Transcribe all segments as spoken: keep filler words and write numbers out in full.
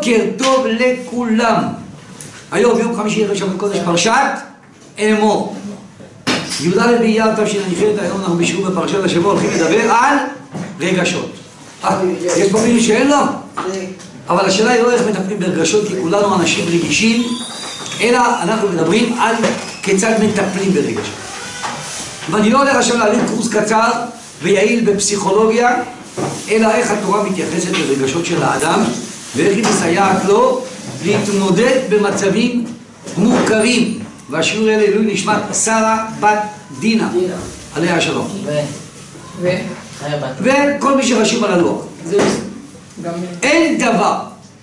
בוקר טוב לכולם. היום יום חמישי ערב שבת קודש פרשת אמור. י"ד באייר תשע"ח. היום אנחנו בשיעור בפרשת השבוע הולכים לדבר על רגשות. יש פה מישהו שאין לו? אבל השאלה היא לא איך מטפלים ברגשות, כי כולנו אנשים רגישים, אלא אנחנו מדברים על כיצד מטפלים ברגשות. ואני לא הולך עכשיו להעביר קורס קצר ויעיל בפסיכולוגיה, אלא איך התורה מתייחסת לרגשות של האדם ואיך היא מסייעת לו להתמודד במצבים מורכבים. והשיעור האלה לעילוי נשמת שרה בת דינה עליה השלום, וכל מי שרשום על הלוח. אין דבר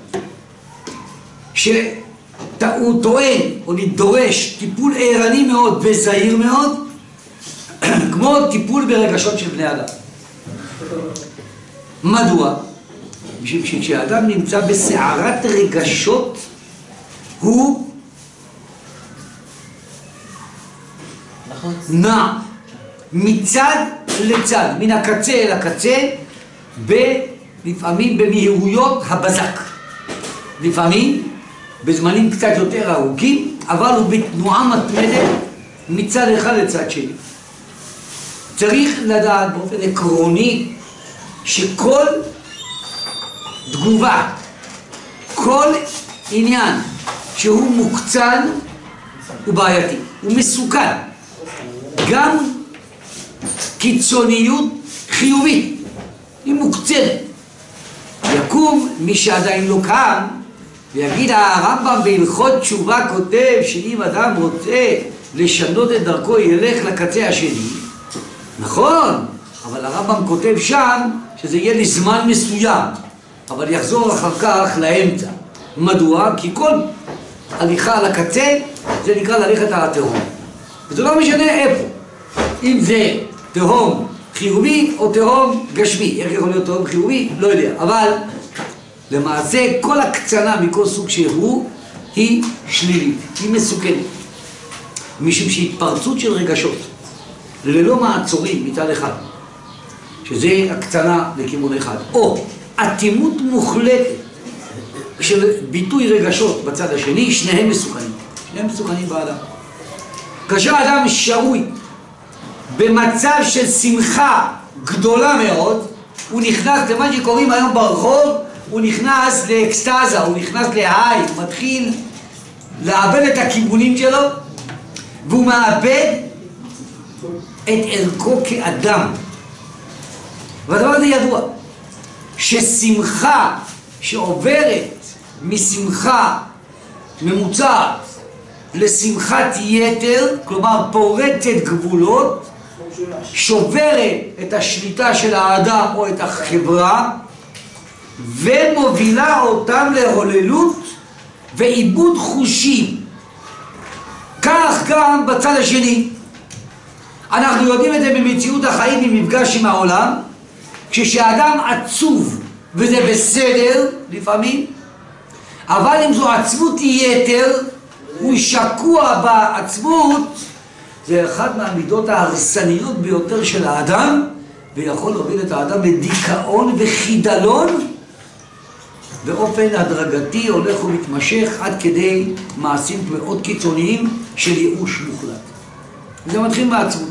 שהוא טוען או נדורש טיפול ערני מאוד וזהיר מאוד כמו טיפול ברגשות של בני אדם. מדוע? בשביל שכשאדם נמצא בסערת רגשות הוא נע מצד לצד, מן הקצה אל הקצה, לפעמים במהירויות הבזק, לפעמים בזמנים קצת יותר ארוכים, אבל הוא בתנועה מתמדת מצד אחד לצד שני. צריך לדעת באופן עקרוני שכל תגובה, כל עניין שהוא מוקצן הוא בעייתי, הוא מסוכן. גם קיצוניות חיובית היא מוקצנת. יקום מי שעדיין לא קם ויגיד, הרמב"ם בהלכות תשובה כותב שאם אדם רוצה לשנות את דרכו ילך לקצה השני. נכון, אבל הרמב"ם כותב שם שזה יהיה לזמן מסוים, אבל יחזור אחר כך לאמצע. מדוע? כי כל הליכה על הקצה זה נקרא ללכת על התהום, וזה לא משנה איפה, אם זה תהום חיובי או תהום גשמי. איך יכול להיות תהום חיובי? לא יודע, אבל למעשה כל הקצנה מכל סוג שהוא היא שלילית, היא מסוכנת, משום שהתפרצות של רגשות ללא מעצורים מצד אחד, שזה הקצנה לכיוון אחד, או אטימות מוחלטת של ביטוי רגשות בצד השני, שניהם מסוכנים, שניהם מסוכנים באדם. כאשר האדם שרוי במצב של שמחה גדולה מאוד, הוא נכנס למה שקוראים היום ברחוב, הוא נכנס לאקסטאזה, הוא נכנס להיי, הוא מתחיל לאבד את הכיוונים שלו, והוא מאבד את ערכו כאדם. והדבר הזה ידוע, ששמחה שעוברת משמחה ממוצעת לשמחת יתר, כלומר פורצת גבולות, שוברת את השליטה של האדם או את החברה ומובילה אותם להוללות ועיבוד חושים. כך גם בצד השני. אנחנו יודעים את זה במציאות החיים, במפגש עם העולם, כשאדם עצוב וזה בסדר לפעמים, אבל אם זו עצבות יתר, הוא שקוע בעצבות, זה אחד מהמידות ההרסניות ביותר של האדם, ויכול להוביל את האדם לדיכאון וחידלון באופן הדרגתי הולך ומתמשך עד כדי מעשים מאוד קיצוניים של ייאוש מוחלט. זה מתחיל מהעצבות.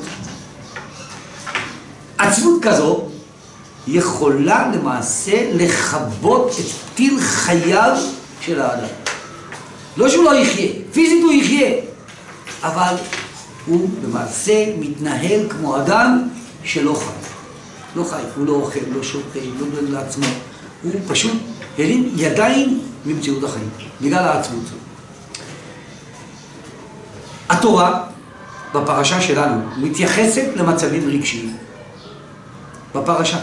עצבות כזו יכולה למעשה לכבות את טיל חייו של האדם. לא שהוא לא יחיה, פיזית הוא יחיה, אבל הוא למעשה מתנהל כמו אדם שלא חי. לא חי, הוא לא אוכל, לא שותה, לא דואג לעצמו. הוא פשוט הרים ידיים ממציאות החיים, בגלל העצבות. התורה בפרשה שלנו מתייחסת למצבים רגשיים. בפרשה.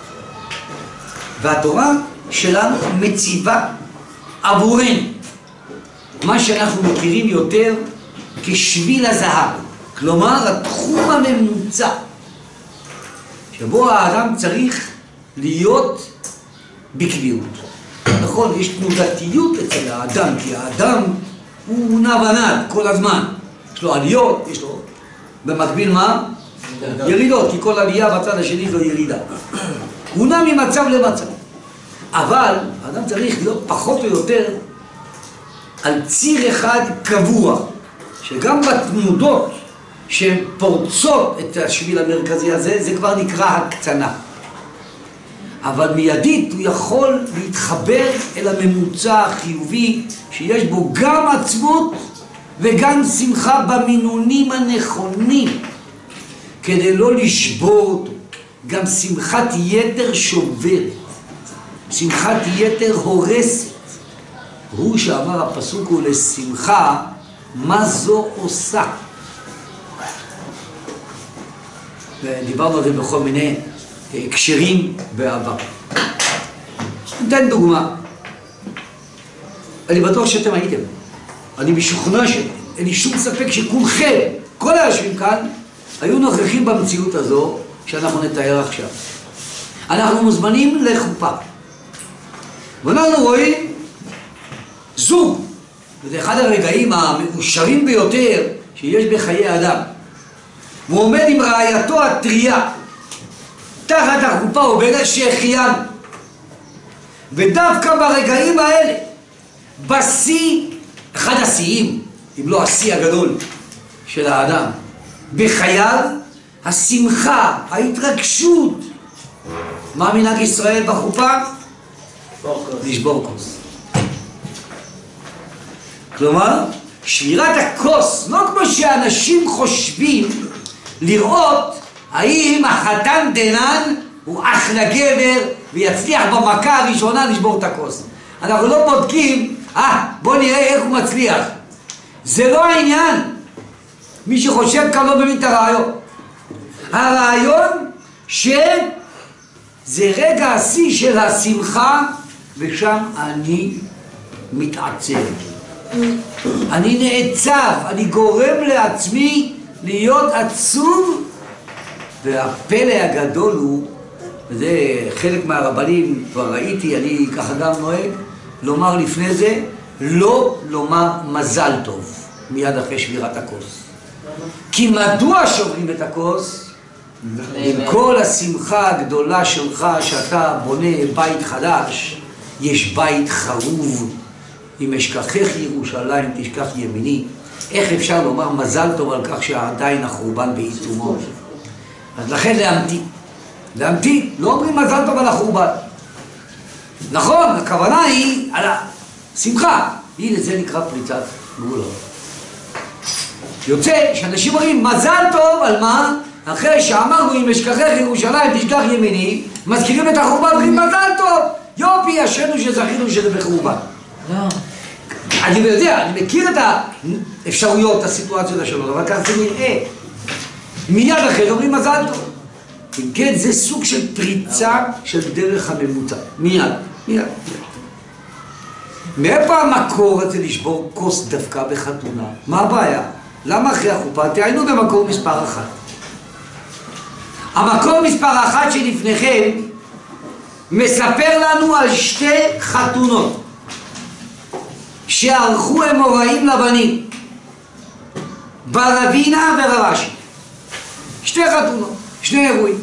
והתורה שלנו מציבה עבורנו מה שאנחנו מכירים יותר כשביל הזהב, כלומר התחום הממוצע שבו האדם צריך להיות בקביעות. נכון, יש תנודתיות אצל האדם, כי האדם הוא נע ונד כל הזמן, יש לו עליות, יש לו במקביל מה? ירידות, כי כל עלייה בצד השני זו ירידה. הוא נע ממצב למצב. אבל האדם צריך להיות פחות או יותר על ציר אחד קבוע, שגם בתנודות שפורצות את השביל המרכזי הזה, זה כבר נקרא הקצנה. אבל מיידית הוא יכול להתחבר אל הממוצע החיובי, שיש בו גם עצמות וגם שמחה במינונים הנכונים, כדי לא לשבור אותו. גם שמחת יתר שוברת, שמחת יתר הורסת. הוא שאמר הפסוק הוא לשמחה, מה זו עושה? ודיברנו על זה בכל מיני הקשרים בעבר. ניתן דוגמה. אני בטוח שאתם הייתם. אני משוכנע שאתם. אין לי שום ספק שכולכם, כל היושבים כאן, היו נוכחים במציאות הזו שאנחנו נתאר עכשיו. אנחנו מוזמנים לחופה. ואנחנו רואים זוג, וזה אחד הרגעים המאושרים ביותר שיש בחיי אדם. הוא עומד עם רעייתו הטריה, תחת החופה עובדת שהחיינו. ודווקא ברגעים האלה, בשיא, אחד השיאים, אם לא השיא הגדול של האדם, בחייו, השמחה, ההתרגשות. מה מנהג ישראל בחופה? לשבור כוס. כלומר, שבירת הכוס, לא כמו שאנשים חושבים, לראות האם החתן דנן הוא אחלה גבר ויצליח במכה הראשונה לשבור את הכוס. אנחנו לא בודקים, אה, בוא נראה איך הוא מצליח. זה לא העניין. מי שחושב כאן לא מבין את הרעיון. הרעיון שזה רגע השיא של השמחה, ושם אני מתעצב. אני נעצב, אני גורם לעצמי להיות עצוב. והפלא הגדול הוא, וזה חלק מהרבנים כבר ראיתי, אני ככה גם נוהג, לומר לפני זה, לא לומר מזל טוב מיד אחרי שבירת הכוס. כי מדוע שוברים את הכוס? עם כל השמחה הגדולה שלך שאתה בונה בית חדש, יש בית חרוב. אם אשכחך ירושלים תשכח ימיני. איך אפשר לומר מזל טוב על כך שעדיין החורבן בעיצומו? אז לכן להמתין. להמתין, לא אומרים מזל טוב על החורבן. נכון, הכוונה היא על השמחה. הנה זה נקרא פריצת גבולות. יוצא שאנשים אומרים מזל טוב על מה? אחרי שאמרנו אם אשכחך ירושלים תשכח ימיני, מזכירים את החורבן ואומרים מזל טוב. יופי, אשרינו שזכינו שזה בחורבן. לא. אני יודע, אני מכיר את האפשרויות, את הסיטואציות השונות, אבל כך זה נראה. מיד אחרי אומרים מזל טוב. אם כן, זה סוג של פריצה של דרך הממוצע. מיד, מיד. מאיפה המקור הזה לשבור כוס דווקא בחתונה? מה הבעיה? למה אחרי החופה? תהיינו במקור מספר אחת. המקור מספר אחת שלפניכם מספר לנו על שתי חתונות שערכו אמוראים לבנים, ברבינה ורבשי. שתי חתונות, שני אירועים.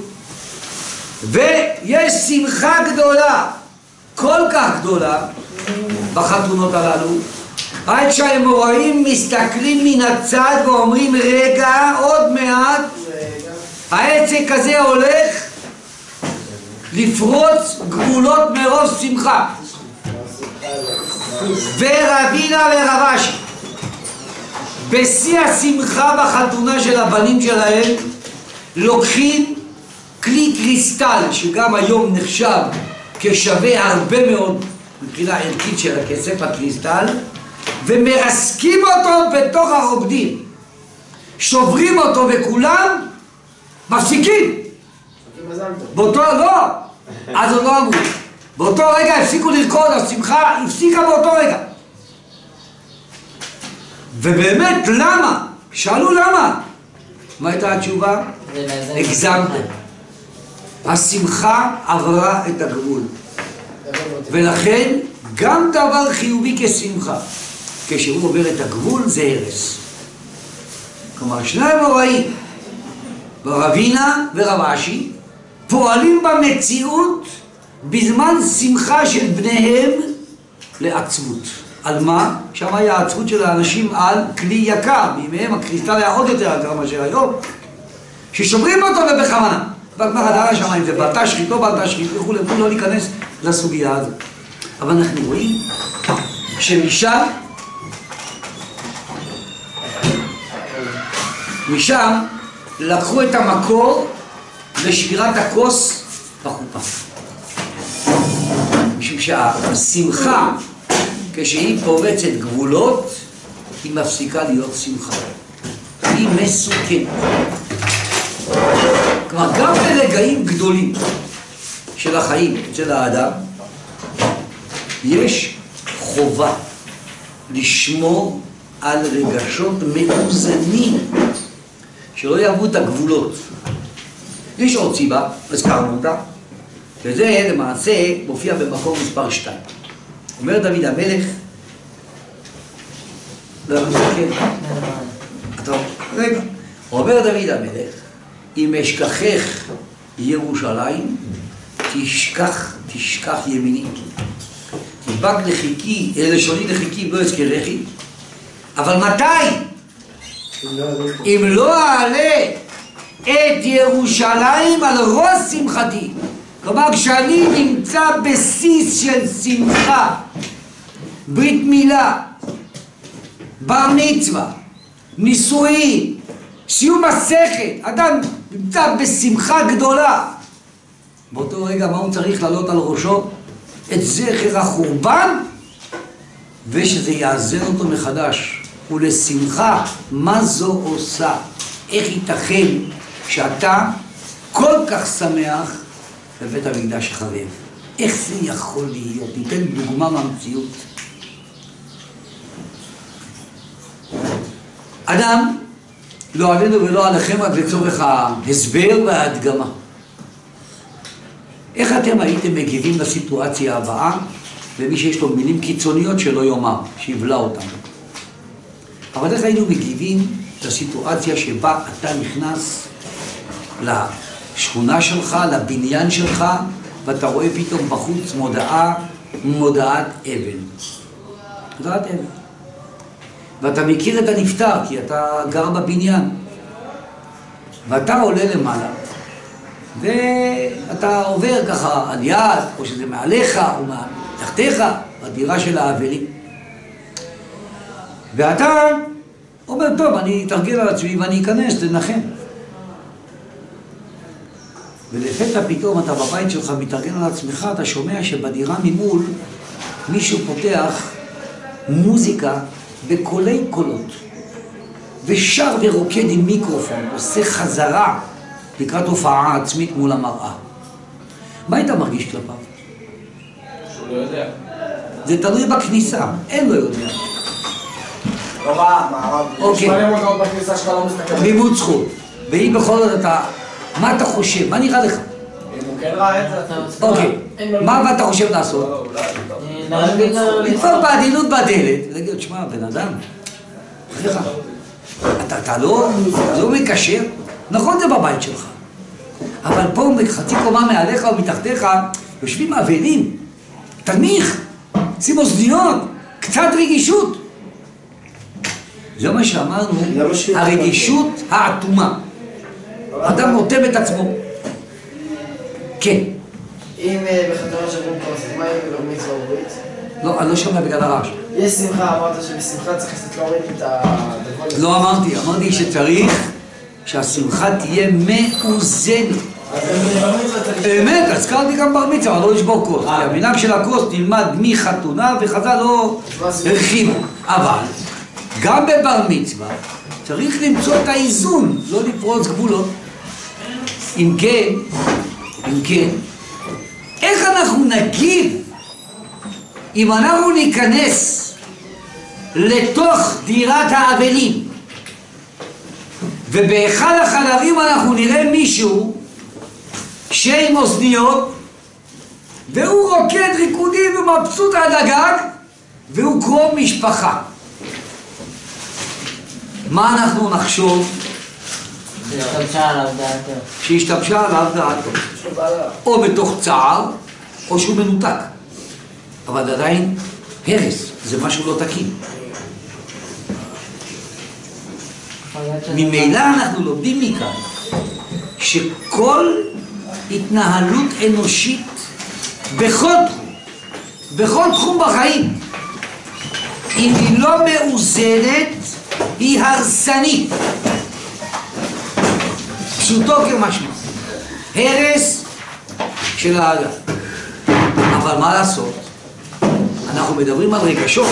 ויש שמחה גדולה, כל כך גדולה, בחתונות הללו, עד שהאמוראים מסתכלים מן הצד ואומרים רגע, עוד מעט העסק הזה הולך לפרוץ גבולות מרוב שמחה. ורבינה ורבשי בשיא השמחה בחתונה של הבנים שלהם לוקחים כלי קריסטל שגם היום נחשב כשווה הרבה מאוד מבחינה ערכית של הכסף, הקריסטל, ומרסקים אותו בתוך הרוקדים, שוברים אותו וכולם מפסיקים. באותו לא, אז עוד לא אמרו, באותו רגע הפסיקו לרקוד, השמחה הפסיקה באותו רגע. ובאמת למה? שאלו למה? מה הייתה התשובה? הגזמתם. השמחה עברה את הגבול, ולכן גם דבר חיובי כשמחה, כשהוא עובר את הגבול זה הרס. כלומר שני אמוראים, רבינה ורבשי, פועלים במציאות בזמן שמחה של בניהם לעצבות. על מה? שם היה העצבות של האנשים על כלי יקר, בימיהם הקריסטל היה עוד יותר יקר מאשר היום, ששומרים אותו ובכוונה. והגמרא דנה שם אם זה בעלתה שחית, לא בעלתה שחית וכו', לא להיכנס לסוגיה הזאת. אבל אנחנו רואים שמשם, משם לקחו את המקור לשבירת הכוס בחופה. משום שהשמחה, כשהיא פורצת גבולות, היא מפסיקה להיות שמחה. היא מסוכנת. כלומר, גם ברגעים גדולים של החיים אצל האדם, יש חובה לשמור על רגשות מאוזנים, שלא יעברו את הגבולות. יש עוד סיבה, הזכרנו אותה, וזה למעשה מופיע במקום מספר שתיים. אומר דוד המלך, לא, כן, אתה רגע, אומר דוד המלך, אם אשכחך ירושלים, תשכח, תשכח ימיני. תדבק לחיקי, לשוני לחיקי, לא אזכרכי. אבל מתי? אם לא אעלה את ירושלים על ראש שמחתי. כלומר, כשאני נמצא בסיס של שמחה, ברית מילה, בר מצווה, נישואין, סיום מסכת, אדם נמצא בשמחה גדולה. באותו רגע מה הוא צריך לעלות על ראשו? את זכר החורבן, ושזה יאזן אותו מחדש. ולשמחה, מה זו עושה? איך ייתכן שאתה כל כך שמח בבית המקדש החרב? איך זה יכול להיות? ניתן דוגמה מהמציאות. אדם, לא עלינו ולא עליכם, רק לצורך ההסבר וההדגמה. איך אתם הייתם מגיבים לסיטואציה הבאה, למי שיש לו מילים קיצוניות שלא יאמר, שיבלע אותם? אבל איך היינו מגיבים לסיטואציה שבה אתה נכנס לשכונה שלך, לבניין שלך, ואתה רואה פתאום בחוץ מודעה, מודעת אבן. מודעת אבן. ואתה מכיר את הנפטר, כי אתה גר בבניין. ואתה עולה למעלה, ואתה עובר ככה על יד, או שזה מעליך, או מתחתיך, בדירה של האבלים. ואתה אומר, טוב, אני אתרגל על עצמי ואני אכנס, תנחם. ולפתע פתאום אתה בבית שלך מתארגן על עצמך, אתה שומע שבדירה ממול מישהו פותח מוזיקה בקולי קולות, ושר ורוקד עם מיקרופון, עושה חזרה לקראת הופעה עצמית מול המראה. מה היית מרגיש כלפיו? שהוא לא יודע. זה תלוי בכניסה, אין לא יודע. לא רע, מה הרב? אוקיי. יש מלא מודעות בכניסה שלך לא מסתכל. לימוד זכות. והיא בכל זאת אתה, מה אתה חושב? מה נראה לך? אם הוא כן ראה את זה. אוקיי. מה אתה חושב לעשות? לדפוק בעדינות בדלת, ולהגיד, שמע, בן אדם, סליחה, אתה לא מקשר? נכון זה בבית שלך. אבל פה חצי קומה מעליך או מתחתיך, יושבים אבלים. תנמיך, שים אוזניות, קצת רגישות. זה מה שאמרנו, הרגישות האטומה. אדם נוטם את עצמו. כן. אם בחתונה שומעים כוס, מה אם בבר מצווה וברית? לא, אני לא שומע בגלל הרעש. יש שמחה, אמרת שבשמחה צריך לעשות להוריד את הדבר. לא אמרתי, אמרתי שצריך שהשמחה תהיה מאוזנת. אז בבר מצווה צריך... באמת, הזכרתי גם בר מצווה, אבל לא לשבור כוס. כי המנהג של הכוס נלמד מחתונה וחז"ל לא הרחיבו. אבל גם בבר מצווה צריך למצוא את האיזון, לא לפרוץ גבולות. אם כן, אם כן, איך אנחנו נגיב אם אנחנו ניכנס לתוך דירת האבלים ובאחד החדרים אנחנו נראה מישהו שעם אוזניות והוא רוקד ריקודים ומבסוט עד הגג והוא קרוב משפחה? מה אנחנו נחשוב? שהשתבשה עליו דעתו. שהשתבשה עליו דעתו. או בתוך צער, או שהוא מנותק. אבל עדיין הרס, זה משהו לא תקין. ממילא אנחנו לומדים מכאן שכל התנהלות אנושית בכל תחום, בכל תחום בחיים, אם היא לא מאוזנת, היא הרסנית. פשוטו כמשמעו. הרס של האדם. אבל מה לעשות? אנחנו מדברים על רגשות.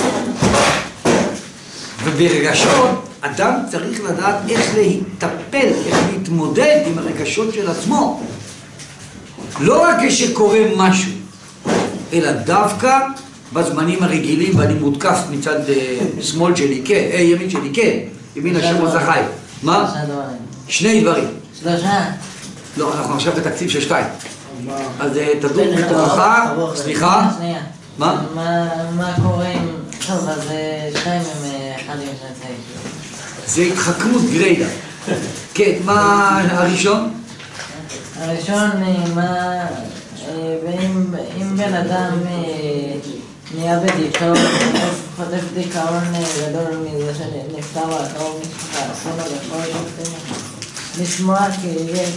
וברגשות אדם צריך לדעת איך להתטפל, איך להתמודד עם הרגשות של עצמו. לא רק כשקורה משהו, אלא דווקא בזמנים הרגילים, ואני מותקף מצד שמאל שלי, כן, אה, ימין שלי, כן, ימין השם וזכי. מה? שני דברים. שלושה. לא, אנחנו עכשיו בתקציב של שתיים. אז תדעו בתוכך, סליחה. שנייה. מה? מה קורה עם... טוב, אז שתיים הם אחד עם שנצאים. זה התחכמות גריידה. כן, מה הראשון? הראשון, מה... אם בן אדם נהיה בדיכאון, חוטף דיכאון גדול מזה שנפטר הקרוב משפחה, אסור לו לכל לשמוע, כי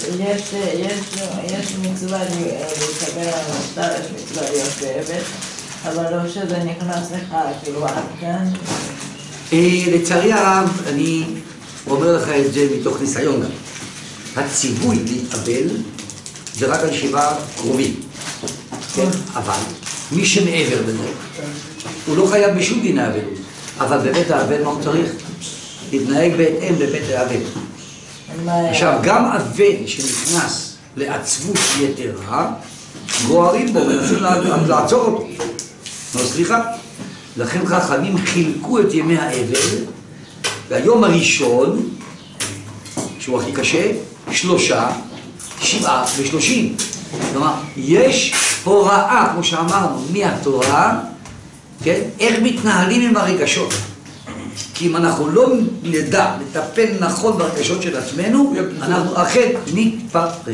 יש מצווה להתקבל על המשטר, יש מצווה להיות בעבד, אבל לא שזה נכנס לך, כאילו עד כאן. לצערי הרב, אני אומר לך את זה מתוך ניסיון גם. הציווי להתאבל זה רק על שבעה קרובים. אבל מי שמעבר לזה, הוא לא חייב בשום דין האבלות. אבל בבית האבל מה הוא צריך? להתנהג בהתאם לבית האבל. עכשיו, גם אבל שנכנס לעצבות יתרה, גוערים בו, מנסים לעצור אותו. לא, סליחה. לכן חכמים חילקו את ימי האבל, והיום הראשון, שהוא הכי קשה, שלושה, שבעה ושלושים. כלומר, יש הוראה, כמו שאמרנו, מהתורה, כן? איך מתנהלים עם הרגשות. כי אם אנחנו לא נדע לטפל נכון ברגשות של עצמנו, אנחנו אכן נתפרק.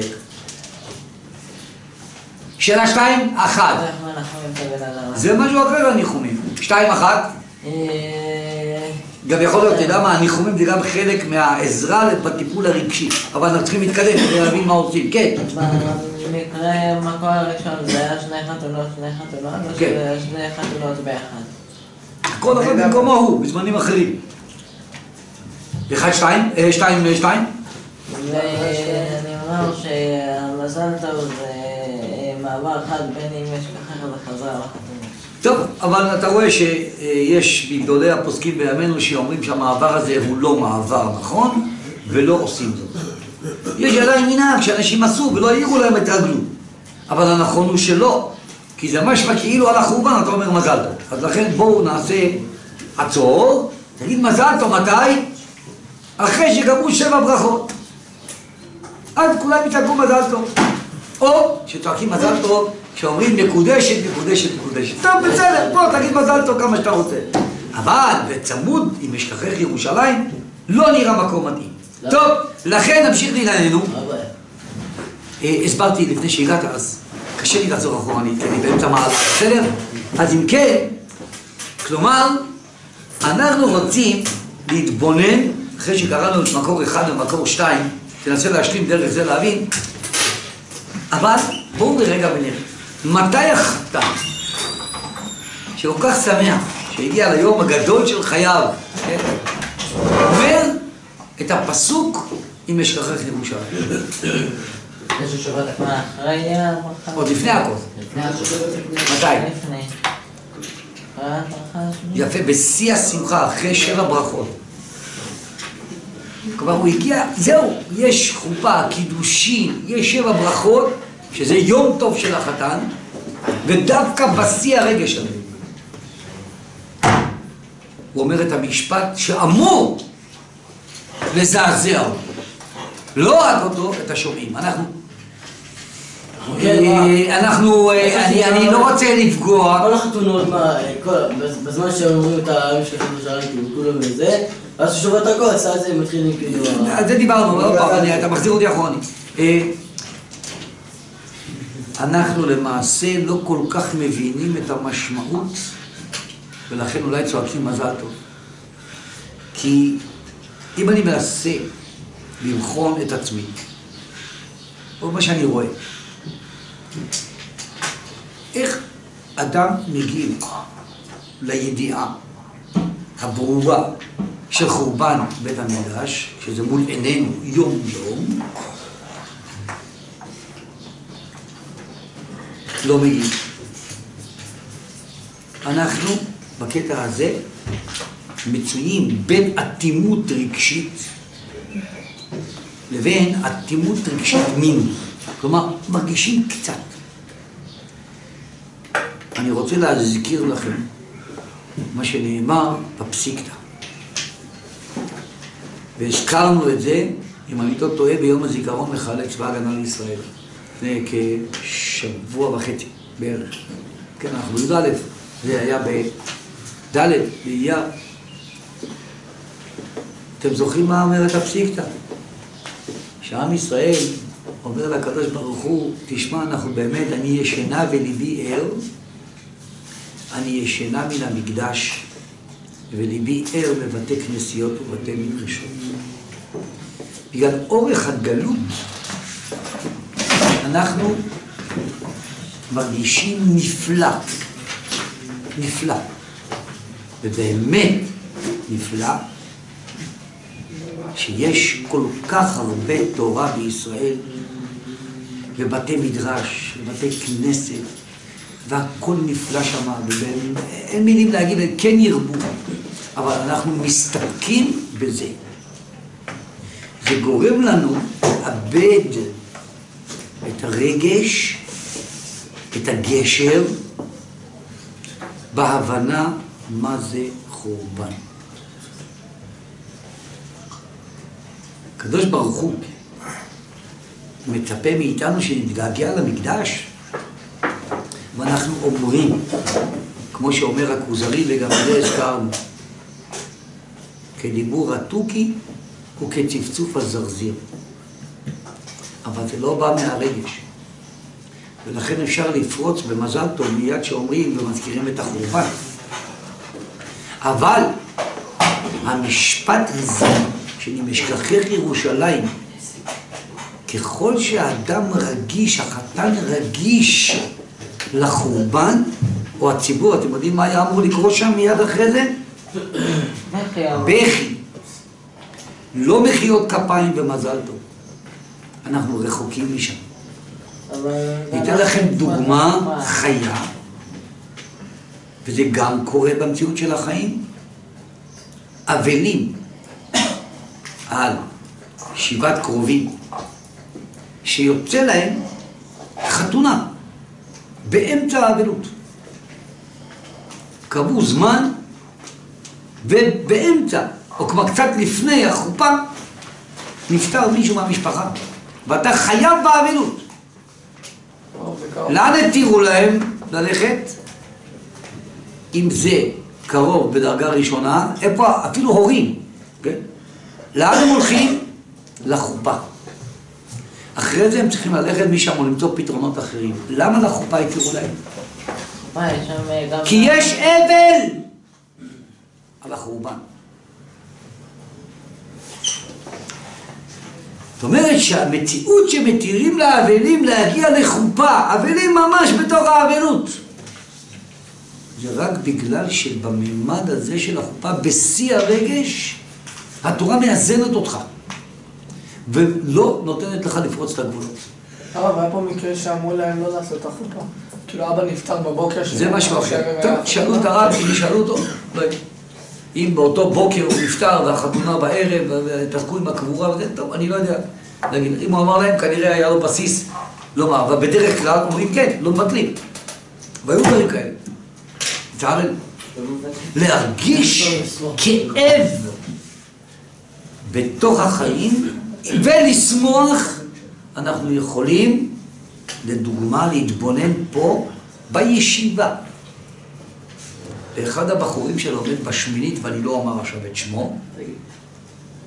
שאלה שתיים, אחת. זה משהו אחר הניחומים. שתיים, אחת. גם יכול להיות, תדע מה, הניחומים זה גם חלק מהעזרה בטיפול הרגשי. אבל אנחנו צריכים להתקדם כדי להבין מה עושים. כן. במקרה, המקור הראשון זה היה שני חתונות, שני חתונות, או שזה היה שני חתונות באחד? כל אחד במקומו הוא, בזמנים אחרים. אחד, שתיים, שתיים, שתיים. ואני אומר שהמזל טוב זה מעבר אחד בין אם יש ככה וחזרה לחתונות. טוב, אבל אתה רואה שיש בגדולי הפוסקים בימינו שאומרים שהמעבר הזה הוא לא מעבר נכון, ולא עושים זאת. יש עדיין מנהג שאנשים עשו ולא העירו להם את רגלו. אבל הנכון הוא שלא, כי זה משמע כאילו על החורבן, אתה אומר מזל טוב. אז לכן בואו נעשה עצור, תגיד מזל טוב מתי? אחרי שגמרו שבע ברכות. אז כולם יצעקו מזל טוב. או שצועקים מזל טוב, כשאומרים מקודשת, מקודשת, מקודשת. טוב, בסדר, בוא תגיד מזל טוב כמה שאתה רוצה. אבל בצמוד, אם אשכחך ירושלים, לא נראה מקום מתאים. טוב, לכן נמשיך לענייננו. הסברתי לפני שהגעת, אז קשה לי לעזור אחורנית, כי אני באמצע מעלה, בסדר? אז אם כן, כלומר, אנחנו רוצים להתבונן, אחרי שקראנו את מקור אחד ומקור שתיים, תנסה להשלים דרך זה להבין, אבל בואו לרגע ונראה, מתי החתן, שכל כך שמח, שהגיע ליום הגדול של חייו, כן? אומר את הפסוק אם אשכחך ירושלים. איזו שבת הקמה אחרי הברכה? עוד לפני הכל. מתי? לפני. יפה, בשיא השמחה, אחרי שבע ברכות. כלומר, הוא הגיע, זהו, יש חופה, קידושים, יש שבע ברכות, שזה יום טוב של החתן, ודווקא בשיא הרגש שלו. הוא אומר את המשפט שאמור לזעזע אותו. לא רק אותו, את השומעים. אנחנו... אנחנו... אני לא רוצה לפגוע... כל החתונות, בזמן שהם אומרים את העם של חתונות כולם וזה, אז ששובת הכל, עשה את זה, הם מתחילים כאילו... על זה דיברנו, עוד פעם, אתה מחזיר אותי אחרוני. אנחנו למעשה לא כל כך מבינים את המשמעות, ולכן אולי צועקים מזל טוב. כי אם אני מנסה לבחון את עצמי, או מה שאני רואה, איך אדם מגיב לידיעה הברורה של חורבן בית המקדש, שזה מול עינינו יום יום, לא מגיב. אנחנו בקטע הזה מצויים בין אטימות רגשית לבין אטימות רגשית מין. כלומר, מרגישים קצת. אני רוצה להזכיר לכם מה שנאמר בפסיקתא. והזכרנו את זה, אם אני לא טועה, ביום הזיכרון לחיילי צבא ההגנה לישראל. לפני כשבוע וחצי בערך. כן, אנחנו בי"א, זה היה בד' באייר. אתם זוכרים מה אומרת הפסיקתא? שעם ישראל אומר לקדוש ברוך הוא, תשמע, אנחנו באמת, אני ישנה וליבי ער, אני ישנה מן המקדש, וליבי ער בבתי כנסיות ובתי מדרשות. בגלל אורך הגלות, אנחנו מרגישים נפלא, נפלא, ובאמת נפלא, שיש כל כך הרבה תורה בישראל, ובתי מדרש, ובתי כנסת, והכל נפלא שם, ואין מילים להגיד, כן ירבו, אבל אנחנו מסתפקים בזה. זה גורם לנו לאבד את הרגש, את הגשר, בהבנה מה זה חורבן. הקדוש ברוך הוא מצפה מאיתנו שנתגעגע למקדש, ואנחנו אומרים, כמו שאומר הכוזרי, וגם זה הזכרנו, כדיבור התוכי וכצפצוף הזרזיר. אבל זה לא בא מהרגש. ולכן אפשר לפרוץ במזל טוב מיד שאומרים ומזכירים את החורבן. אבל המשפט הזה, שאני משכחך ירושלים, ככל שהאדם רגיש, החתן רגיש לחורבן, או הציבור, אתם יודעים מה היה אמור לקרוא שם מיד אחרי זה? בכי. לא מחיאות כפיים ומזל טוב. אנחנו רחוקים משם. ניתן לכם דוגמה חיה, וזה גם קורה במציאות של החיים. אבלים על שבעת קרובים, שיוצא להם חתונה באמצע האבלות. קבעו זמן, ובאמצע, או כבר קצת לפני החופה, נפטר מישהו מהמשפחה, ואתה חייב באבלות. לאן התירו להם ללכת? אם זה קרוב בדרגה ראשונה, איפה אפילו הורים, כן? לאן הם הולכים? לחופה. אחרי זה הם צריכים ללכת משם או למצוא פתרונות אחרים. למה לחופה התירו להם? כי יש אבל על החורבן. זאת אומרת שהמציאות שמתירים לאבלים להגיע לחופה, אבלים ממש בתוך האבלות, זה רק בגלל שבממד הזה של החופה, בשיא הרגש, התורה מאזנת אותך ולא נותנת לך לפרוץ את הגבולות. הרב, היה פה מקרה שאמרו להם לא לעשות את החופה. כאילו אבא נפטר בבוקר. זה משהו אחר. טוב, שאלו את הרב, אם שאלו אותו, לא יודע. אם באותו בוקר הוא נפטר והחתונה בערב ותעסקו עם הקבורה וזה, טוב, אני לא יודע. אם הוא אמר להם, כנראה היה לו בסיס לומר, אבל בדרך כלל אומרים כן, לא מבטלים. והיו דברים כאלה. צערנו. להרגיש כאב בתוך החיים ולשמוח, אנחנו יכולים, לדוגמה, להתבונן פה בישיבה. אחד הבחורים שלומד בשמינית, ואני לא אומר עכשיו את שמו,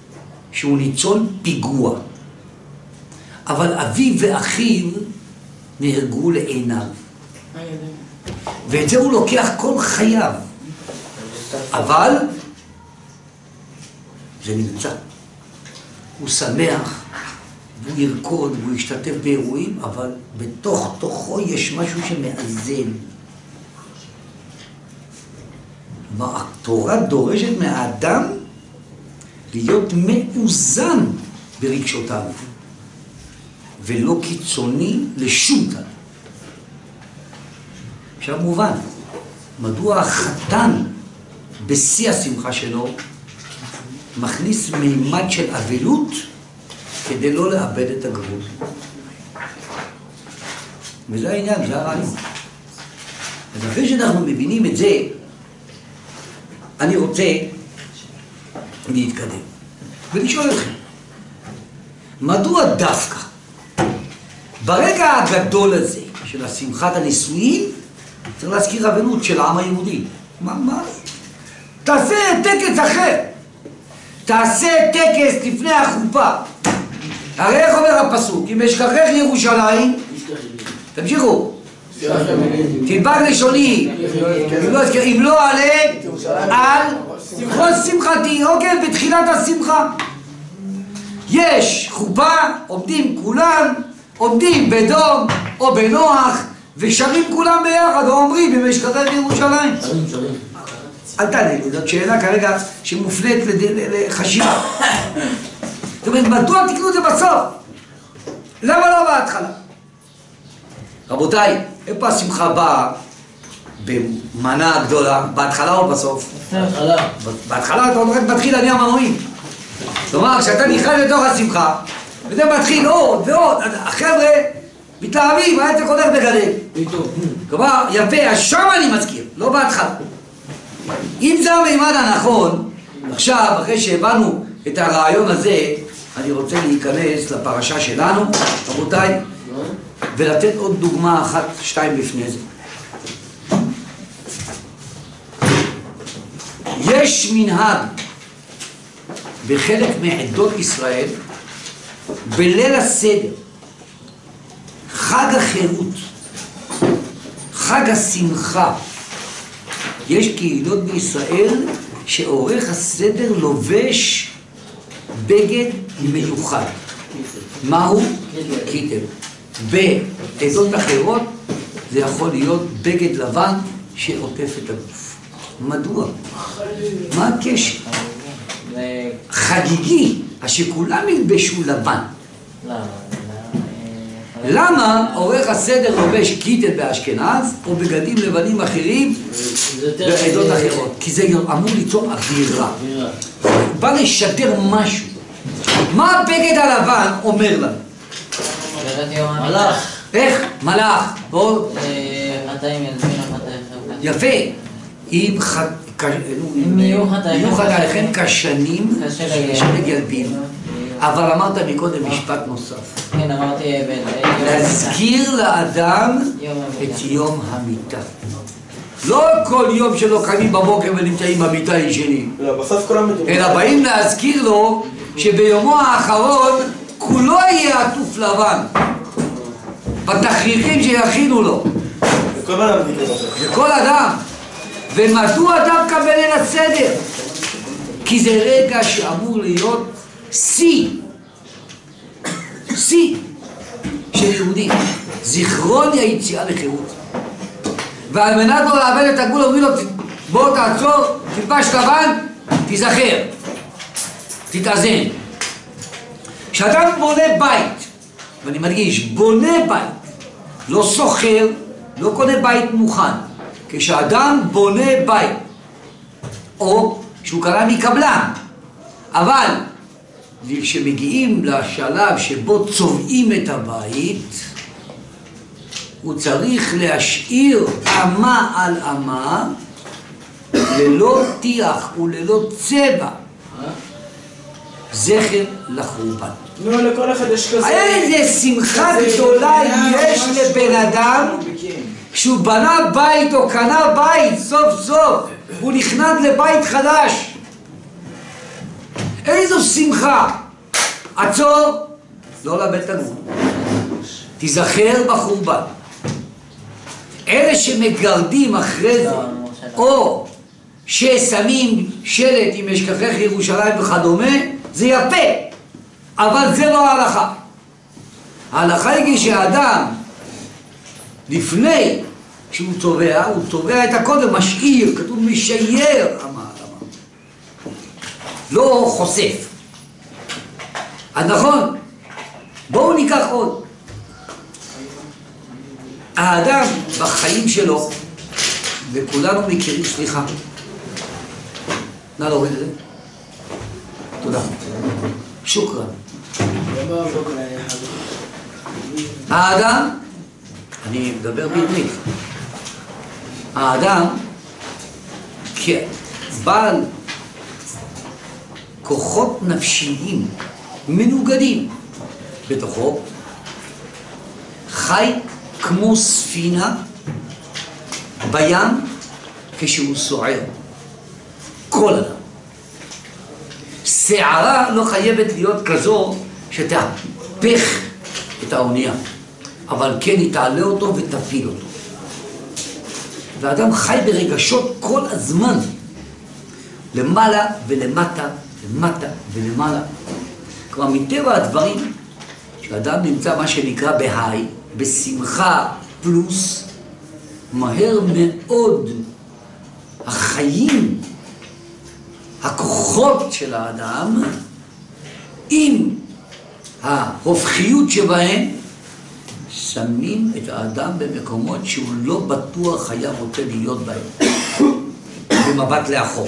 שהוא ניצול פיגוע. אבל אביו ואחיו נהרגו לעיניו. ואת זה הוא לוקח כל חייו. אבל זה נמצא. הוא שמח, והוא ירקוד, והוא ישתתף באירועים, אבל בתוך תוכו יש משהו שמאזן. התורה דורשת מהאדם להיות מאוזן ברגשותיו, ולא קיצוני לשום דבר. עכשיו מובן, מדוע החתן בשיא השמחה שלו מכניס מימד של אבלות כדי לא לאבד את הגבול. וזה העניין, זה הרעיון. אז אחרי שאנחנו מבינים את זה, אני רוצה להתקדם ולשאול אתכם, מדוע דווקא ברגע הגדול הזה של השמחת הנישואין צריך להזכיר אבלות של העם היהודי? מה, מה? תעשה טקס אחר, תעשה טקס לפני החופה. הרי איך אומר הפסוק? אם אשכחך ירושלים, תמשיכו, תדבק לשוני, אם לא עלה על כל שמחתי. אוקיי, בתחילת השמחה יש חופה, עומדים כולם, עומדים בדום או בנוח ושרים כולם ביחד ואומרים אם אשכחך ירושלים. אל תענה לי, זאת שאלה כרגע שמופנית לחשיבה. זאת אומרת, מדוע תקנו את זה בסוף? למה לא בהתחלה? רבותיי, איפה השמחה באה במנה הגדולה? בהתחלה או בסוף? בהתחלה. בהתחלה אתה אומר, מתחיל אני המנועים. כלומר, כשאתה נכנס לתוך השמחה, וזה מתחיל עוד ועוד, החבר'ה מתלהבים, העסק הולך בגדל. כלומר, יפה, אז שם אני מזכיר, לא בהתחלה. אם זה המימד הנכון, עכשיו, אחרי שהבנו את הרעיון הזה, אני רוצה להיכנס לפרשה שלנו, רבותיי, ולתת עוד דוגמה אחת, שתיים לפני זה. יש מנהג בחלק מעדות ישראל, בליל הסדר, חג החירות, חג השמחה. יש קהילות בישראל שעורך הסדר לובש בגד מיוחד. מהו? קיטל. בעדות אחרות זה יכול להיות בגד לבן שעוטף את הגוף. מדוע? מה הקשר? חגיגי, שכולם ילבשו לבן. למה עורך הסדר לובש קיטל באשכנז או בגדים לבנים אחרים בעדות אחרות? כי זה אמור ליצור אווירה. הוא בא לשדר משהו. מה הבגד הלבן אומר לנו? מלאך. איך? מלאך. חטאים ילבין או חטאים חבר'ה. יפה. אם יהיו חטאים יהיו חטאיכם כשנים שלג ילבין. אבל אמרת מקודם משפט נוסף. כן, אמרתי... להזכיר לאדם את יום המיטה. לא כל יום שלא קמים בבוקר ונמצאים במיטה ישנים. אלא באים להזכיר לו שביומו האחרון כולו יהיה עטוף לבן. בתכריכים שיכינו לו. לכל אדם. ומדוע דווקא בליל הסדר? כי זה רגע שאמור להיות שיא, שיא של יהודי, זיכרון היציאה לחירות. ועל מנת לא לאבד את הגבול אומרים לו, בוא תעצור, תלבש לבן, תיזכר, תתאזן. כשאדם בונה בית, ואני מדגיש, בונה בית, לא סוחר, לא קונה בית מוכן. כשאדם בונה בית, או שהוא קרא מקבלן, אבל כשמגיעים לשלב שבו צובעים את הבית, הוא צריך להשאיר אמה על אמה, ללא טיח וללא צבע, זכר לחורבן. נו, לכל אחד יש כזה... איזה שמחה גדולה יש לבן אדם כשהוא בנה בית או קנה בית סוף סוף, הוא נכנס לבית חדש. איזו שמחה. עצור, לא לאבד את הגבול. תיזכר בחורבן. אלה שמגרדים אחרי זה, או ששמים שלט אם אשכחך ירושלים וכדומה, זה יפה, אבל זה לא ההלכה. ההלכה היא שהאדם לפני שהוא צובע, הוא צובע את הכל ומשאיר, כתוב משייר, לא חושף. אז נכון, בואו ניקח עוד. האדם בחיים שלו, וכולנו מכירים, סליחה, נא להוריד את זה. תודה. שוקרן. האדם, אני מדבר בעברית, האדם כבעל כוחות נפשיים מנוגדים בתוכו, חי כמו ספינה בים כשהוא סוער. כל אדם. שערה לא חייבת להיות כזו שתהפך את האונייה, אבל כן היא תעלה אותו ותפיל אותו. והאדם חי ברגשות כל הזמן, למעלה ולמטה, למטה ולמעלה. כלומר, מטבע הדברים, כשאדם נמצא מה שנקרא בהיי, בשמחה פלוס, מהר מאוד החיים, הכוחות של האדם, עם ההופכיות שבהם, שמים את האדם במקומות שהוא לא בטוח היה רוצה להיות בהם, במבט לאחור.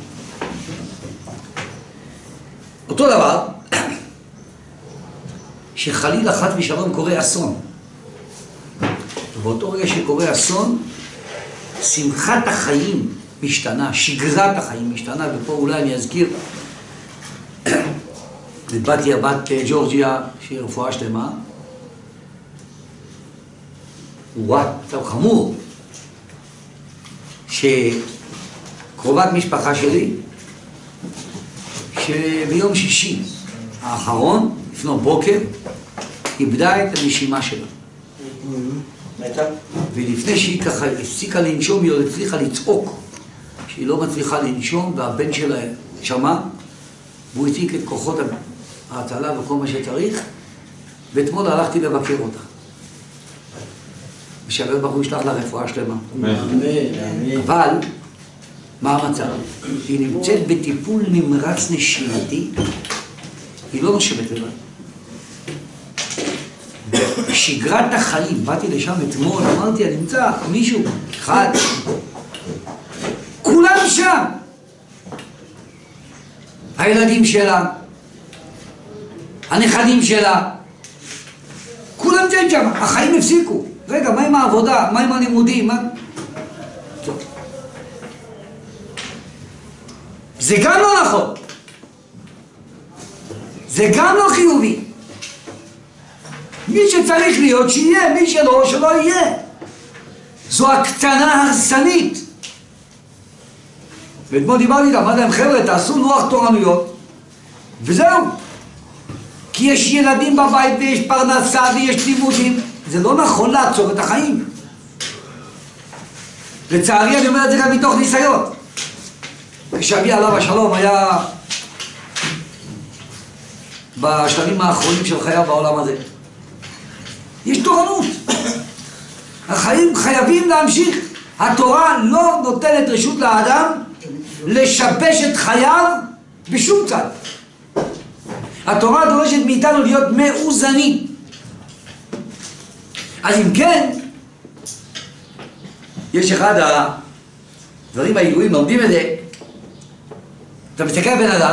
אותו דבר, שחלילה חס ושלום קורה אסון. ובאותו רגע שקורה אסון, שמחת החיים משתנה, שגרת החיים משתנה, ופה אולי אני אזכיר את בתיה בת ג'ורג'יה, שהיא רפואה שלמה. וואט, טוב חמור, שקרובת משפחה שלי, שביום שישי האחרון, לפנות בוקר, איבדה את הנשימה שלה. ולפני שהיא ככה הפסיקה לנשום, היא עוד הצליחה לצעוק שהיא לא מצליחה לנשום, והבן שלה שמע, והוא הציג את כוחות ההצלה וכל מה שצריך, ואתמול הלכתי לבקר אותה. ושווה ברוך הוא ישלח לה רפואה שלמה. אבל, מה המצב? היא נמצאת בטיפול נמרץ נשימתי, היא לא נושמת לבד. שגרת החיים, באתי לשם אתמול, אמרתי, אני נמצא מישהו, אחד, כולם שם. הילדים שלה, הנכדים שלה, כולם שם, החיים הפסיקו. רגע, מה עם העבודה? מה עם הלימודים? מה... זה גם לא נכון. זה גם לא חיובי. מי שצריך להיות שיהיה, מי שלא, שלא יהיה. זו הקטנה הרסנית. ואתמול דיברתי איתם, אמרתי להם, חבר'ה, תעשו לוח תורנויות, וזהו. כי יש ילדים בבית ויש פרנסה ויש לימודים. זה לא נכון לעצור את החיים. לצערי אני אומר את זה גם מתוך ניסיון. כשאבי עליו השלום היה בשלבים האחרונים של חייו בעולם הזה. יש תורנות. החיים חייבים להמשיך. התורה לא נותנת רשות לאדם לשבש את חייו בשום צד. התורה דורשת מאיתנו להיות מאוזנים. אז אם כן, יש אחד הדברים הידועים, לומדים את זה, אתה מסתכל על בן אדם,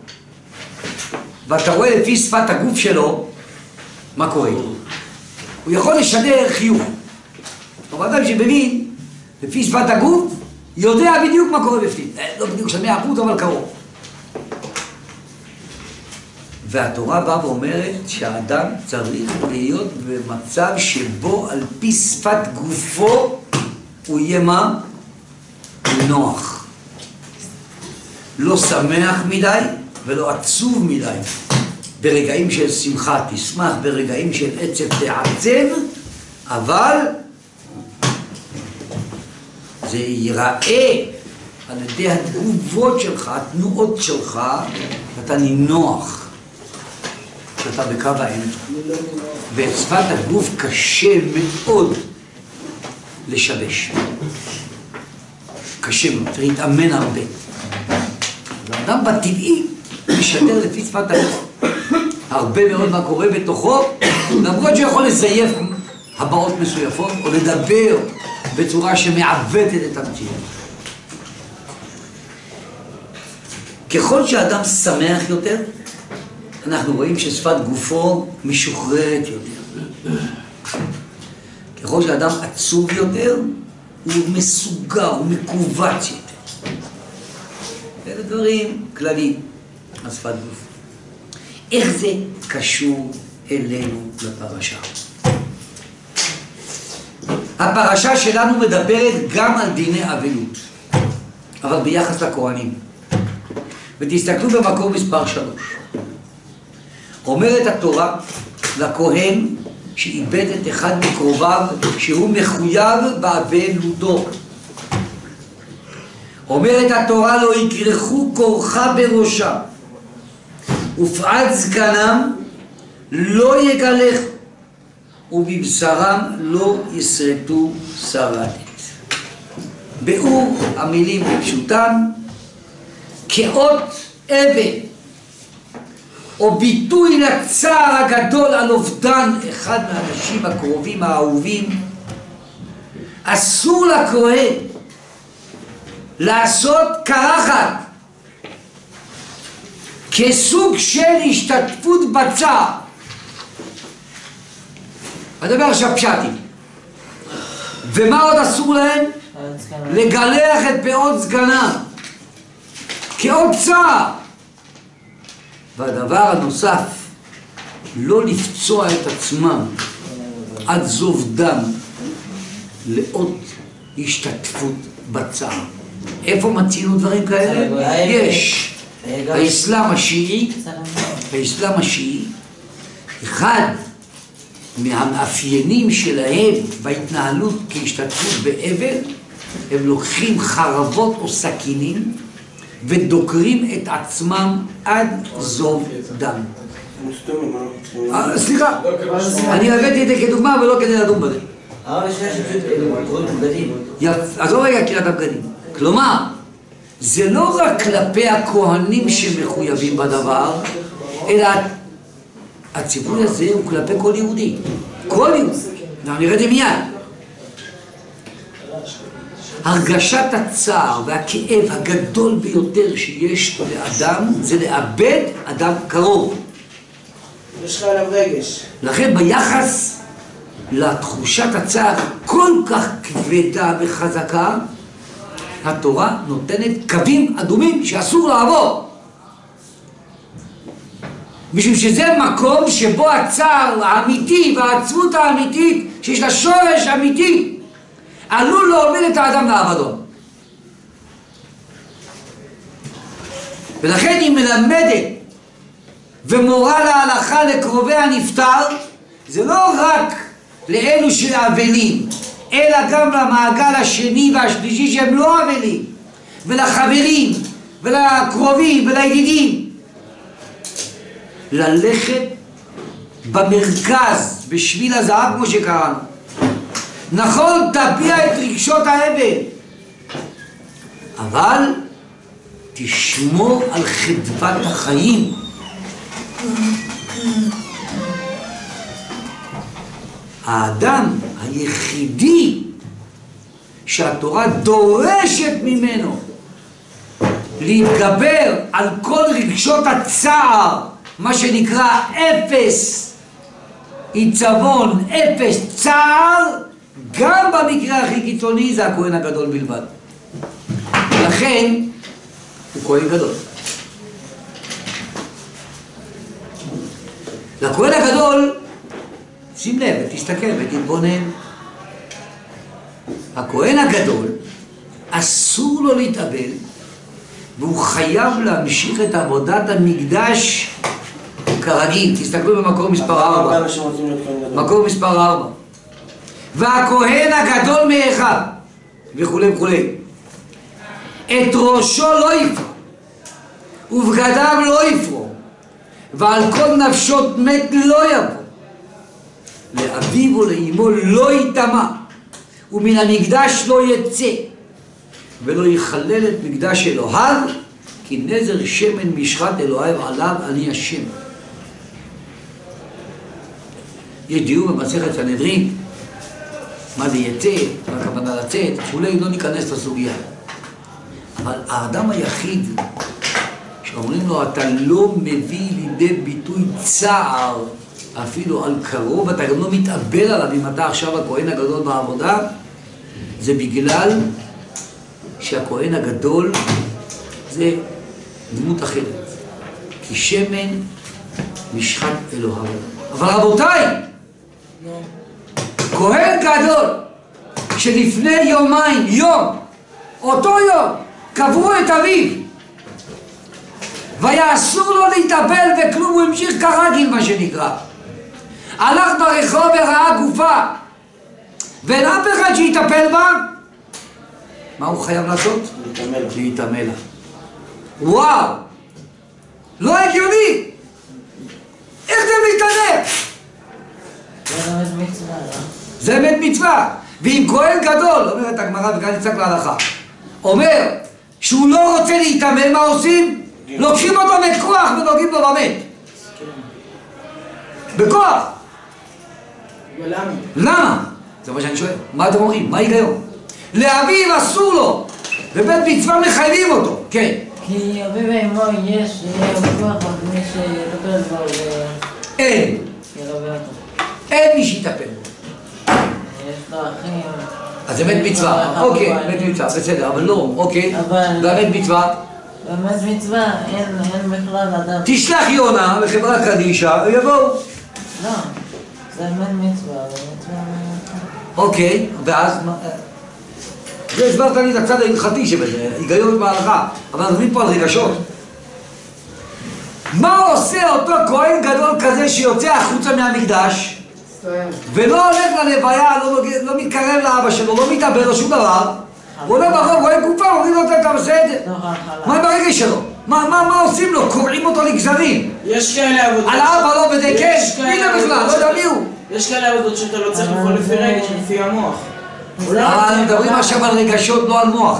ואתה רואה לפי שפת הגוף שלו, מה קורה? הוא יכול לשדר חיוך. אבל אדם שמבין, לפי שפת הגוף, יודע בדיוק מה קורה בפנים. לא בדיוק של מאה אחוז, אבל קרוב. והתורה באה ואומרת שהאדם צריך להיות במצב שבו על פי שפת גופו הוא יהיה מה? נוח. לא שמח מדי ולא עצוב מדי. ברגעים של שמחה תשמח, ברגעים של עצב תעצב, אבל זה ייראה על ידי התגובות שלך, התנועות שלך, אתה נינוח, שאתה בקו האמצע. ואת שפת הגוף קשה מאוד לשבש. קשה מאוד, צריך להתאמן הרבה. האדם בטבעי משדר לפי שפת הגוף. הרבה מאוד מה קורה בתוכו, למרות שיכול לזייף הבעות מסויפות, או לדבר בצורה שמעוותת את המציאות. ככל שהאדם שמח יותר, אנחנו רואים ששפת גופו משוחררת יותר. ככל שהאדם עצוב יותר, הוא מסוגר, הוא מקובץ יותר. אלה דברים כלליים, השפת גוף. איך זה קשור אלינו לפרשה? הפרשה שלנו מדברת גם על דיני אבלות, אבל ביחס לכהנים. ותסתכלו במקום מספר שלוש. אומרת התורה לכהן שאיבד את אחד מקרוביו שהוא מחויב באבלותו. אומרת התורה לא יקרחו כורחה בראשה ופאת זקנם לא יגלח ובבשרם לא יסרטו שרטת. באור המילים בפשוטן, כאות אבן או ביטוי לצער הגדול על אובדן אחד מהאנשים הקרובים האהובים, אסור לכהן לעשות קרחת כסוג של השתתפות בצער. אדבר עכשיו פשטי. ומה עוד אסור להם? לגלח את פאות זקנם כאות צער. והדבר הנוסף, לא לפצוע את עצמם עד זוב דם לעוד השתתפות בצער. איפה מצינו דברים כאלה? יש. האסלאם השיעי, האסלאם השיעי, אחד מהמאפיינים שלהם בהתנהלות כהשתתפות באבל, הם לוקחים חרבות או סכינים ודוקרים את עצמם עד זוב דם. סליחה, אני הבאתי את זה כדוגמה ולא כדי לדון בזה. הרב יש שפשוט קוראים בגדים. אז לא רגע קריאת הבגדים. כלומר, זה לא רק כלפי הכהנים שמחויבים בדבר, אלא הציווי הזה הוא כלפי כל יהודי. כל יהודי. אנחנו נראה את זה מיד. הרגשת הצער והכאב הגדול ביותר שיש לאדם זה לאבד אדם קרוב. יש לך עליו רגש. לכן ביחס לתחושת הצער כל כך כבדה וחזקה, התורה נותנת קווים אדומים שאסור לעבור. משום שזה מקום שבו הצער האמיתי והעצבות האמיתית שיש לה שורש אמיתי עלול להוביל את האדם לאבדון. ולכן היא מלמדת ומורה להלכה לקרובי הנפטר, זה לא רק לאלו שאבלים, אלא גם למעגל השני והשלישי שהם לא אבלים, ולחברים ולקרובים ולידידים, ללכת במרכז בשביל הזהב כמו שקראנו. נכון, תביע את רגשות האבל, אבל תשמור על חדוות החיים. האדם היחידי שהתורה דורשת ממנו להתגבר על כל רגשות הצער, מה שנקרא אפס עיצבון, אפס צער, גם במקרה הכי קיצוני זה הכהן הגדול בלבד. לכן הוא כהן גדול. לכהן הגדול, שים לב ותסתכל ותתבונן, הכהן הגדול אסור לו להתאבל והוא חייב להמשיך את עבודת המקדש כרגיל, תסתכלו במקור מספר הרבה ארבע. אנשים רוצים להיות כהן גדול. מקור מספר ארבע. והכהן הגדול מאחד, וכולי וכולי. את ראשו לא יפרע, ובגדיו לא יפרע, ועל כל נפשות מת לא יבוא. לאביו ולאמו לא יטמע, ומן המקדש לא יצא, ולא יחלל את מקדש אלוהיו, כי נזר שמן משחת אלוהיו עליו אני השם. יש דיון במסכת סנהדרין, מה זה יצא, מה הכוונה לצאת, אולי לא ניכנס לסוגיה. אבל האדם היחיד שאומרים לו אתה לא מביא לידי ביטוי צער אפילו על קרוב, אתה גם לא מתאבל עליו אם אתה עכשיו הכהן הגדול בעבודה, זה בגלל שהכהן הגדול זה דמות אחרת, כי שמן משחת אלוהיו. אבל רבותיי, כהן גדול שלפני יומיים, יום, אותו יום, קברו את אביו והיה אסור לו להתאבל וכלום, הוא המשיך כרגיל מה שנקרא, הלך ברחוב וראה גופה ואין אף אחד שיטפל בה, מה הוא חייב לעשות? להתעמל. להתעמל לה. וואו, לא הגיוני, איך זה מתענף? זה באמת מצווה, לא? זה באמת מצווה. ואם כהן גדול, אומרת הגמרא וכאן נצטרך להלכה, אומר שהוא לא רוצה להתאמן, מה עושים? לוקחים אותו בכוח ונוגעים לו במת. בכוח. ולמה? למה? זה מה שאני שואל. מה אתם אומרים? מה ההיגיון? לאביו אסור לו, ובית מצווה מחייבים אותו. כן. כי אביו ואמו יש, יהיה בכוח רק מי שיטפל בו אין. וילווה אותו. אין מי שיטפל בו. יש לו אחים. אז זה בית מצווה. אוקיי, בית מצווה, בסדר, אבל לא, אוקיי. אבל- והבית מצווה? באמת מצווה, אין אין בכלל אדם. תשלח יונה בחברה קדישא, ויבואו. לא, זה באמת מצווה, זה מצווה... אוקיי, ואז מה? זה הסברת לי את הצד ההלכתי שבזה, היגיון בהלכה, אבל אנחנו מדברים פה על רגשות. מה עושה אותו כהן גדול כזה שיוצא החוצה מהמקדש ולא הולך ללוויה, לא, נוגע, לא מתקרב לאבא שלו, לא מתאבל לו שום דבר, הוא הולך ברחוב, רואה גופה, אומרים לו אתה בסדר. מה עם הרגש שלו? מה, מה, מה עושים לו? קורעים אותו לגזרים. יש כאלה עבודות... על האבא לא בדי כן, יש כאלה מי זה בכלל? עבודות לא יודע שאתה- מי הוא. יש כאלה עבודות שאתה לא צריך לפעול לפי רגש, לפי המוח. אבל מדברים עכשיו על רגשות, לא על מוח.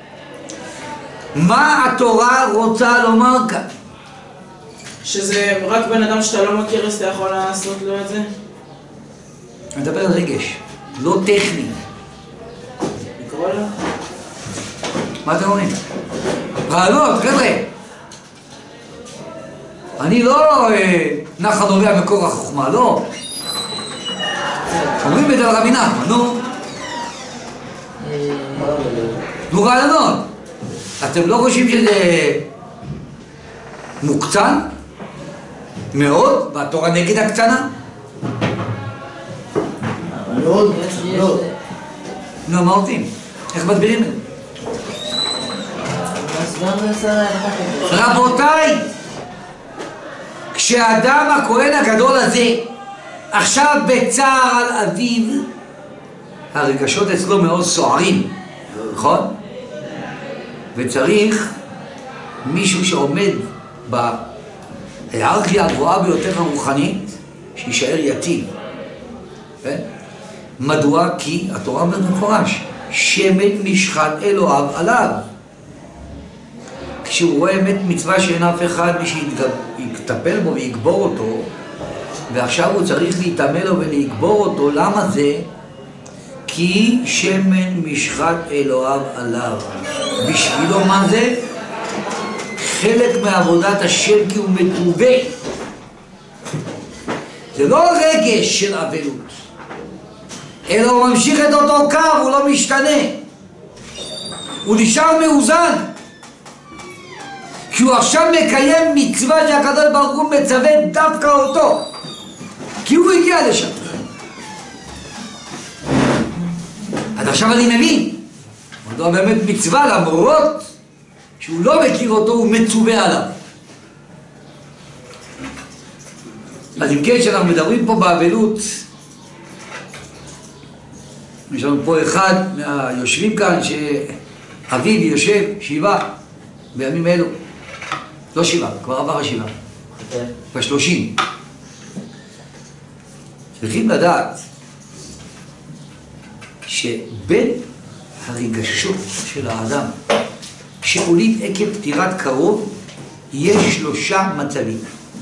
מה התורה רוצה לומר כאן? שזה רק בן אדם שאתה לא מכיר, אז אתה יכול לעשות לו את זה? אני מדבר על רגש, לא טכני. לקרוא לו? מה אתם אומרים? רעיונות, חבר'ה. אני לא אה, נחל נובע מקור החוכמה, לא. אומרים את זה על רבי נחמן, נו. נו רעיונות. אתם לא חושבים שזה מוקצן? מאוד? והתורה נגד הקצנה? מאוד, יש, יש... מאוד. נו, מה עובדים? איך מסבירים את זה? אז גם זה שר ההלכה. רבותיי, כשאדם הכהן הגדול הזה עכשיו בצער על אביו, הרגשות אצלו מאוד סוערים, נכון? וצריך מישהו שעומד בהיררכיה הגבוהה ביותר הרוחנית שישאר יציב. כן? מדוע? כי התורה אומרת במפורש, שמן משחת אלוהיו עליו. כשהוא רואה אמת מצווה שאין אף אחד מי שיטפל בו ויגבור אותו, ועכשיו הוא צריך להתאמל לו ולגבור אותו, למה זה? כי שמן משחת אלוהיו עליו. בשבילו מה זה? חלק מעבודת השם, כי הוא מטובה. זה לא רגש של אבלות, אלא הוא ממשיך את אותו קו, הוא לא משתנה, הוא נשאר מאוזן, כי הוא עכשיו מקיים מצווה שהקדוש ברוך הוא מצווה דווקא אותו, כי הוא הגיע לשם. אז עכשיו אני מבין מדוע באמת מצווה, למרות שהוא לא מכיר אותו, הוא מצווה עליו. אז אם כן, שאנחנו מדברים פה באבלות, יש לנו פה אחד מהיושבים כאן שאביו יושב שבעה בימים אלו. לא שבעה, כבר עבר השבעה. בשלושים. צריכים לדעת שבין הרגשות של האדם שעולים עקב פטירת קרוב יש שלושה מצבים.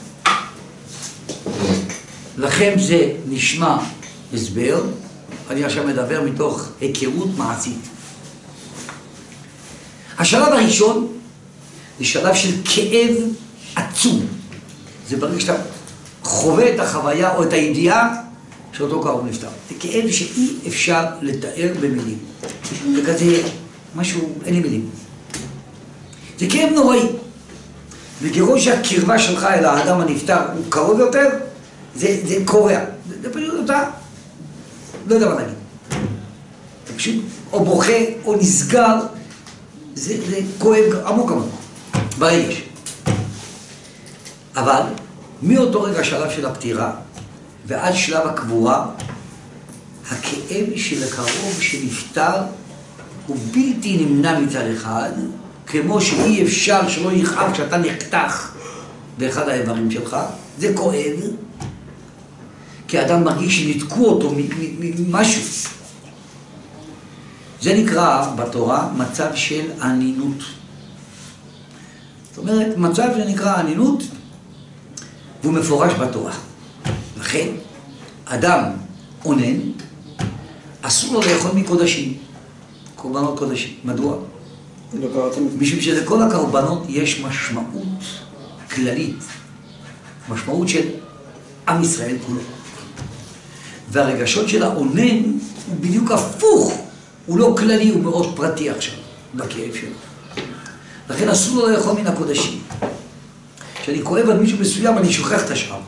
לכם זה נשמע הסבר, אני עכשיו מדבר מתוך היכרות מעשית. השלב הראשון זה שלב של כאב עצום. זה ברגע שאתה חווה את החוויה או את הידיעה שאותו קרוב נפטר. זה כאב שאי אפשר לתאר במילים. זה כזה משהו, אין לי מילים. זה כאב נוראי. וככל שהקרבה שלך אל האדם הנפטר הוא קרוב יותר, זה, זה קורע. זה, זה פשוט אתה, לא יודע מה להגיד. זה פשוט או בוכה או נסגר, זה, זה כואב עמוק עמוק, ברגש. אבל מאותו רגע שלב של הפטירה ועד שלב הקבורה, הכאב של הקרוב שנפטר הוא בלתי נמנע מצד אחד, כמו שאי אפשר שלא יכאב כשאתה נחתך באחד האיברים שלך, זה כואב, כי האדם מרגיש שניתקו אותו ממשהו. זה נקרא בתורה מצב של ענינות. זאת אומרת, מצב שנקרא ענינות, והוא מפורש בתורה. לכן, אדם עונן, אסור לו לאכול מקודשים, קורבנות קודשים. מדוע? משום שלכל הקורבנות יש משמעות כללית, משמעות של עם ישראל כולו. והרגשות של העונן הוא בדיוק הפוך, הוא לא כללי, הוא מאוד פרטי עכשיו, בכאב שלו. לכן אסור לו לאכול מן הקודשים. כשאני כואב על מישהו מסוים, אני שוכח את השאר.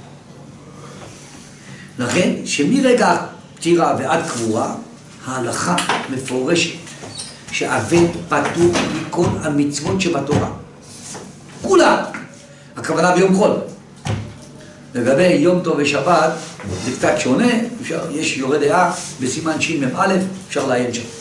לכן, שמרגע פטירה ועד קבורה, ההלכה מפורשת שאבן פטור מכל המצוות שבתורה. כולה. הכוונה ביום חול. לגבי יום טוב ושבת, זה קצת שונה, אפשר, יש יורה דעה בסימן שמ"א, אפשר לעיין שם.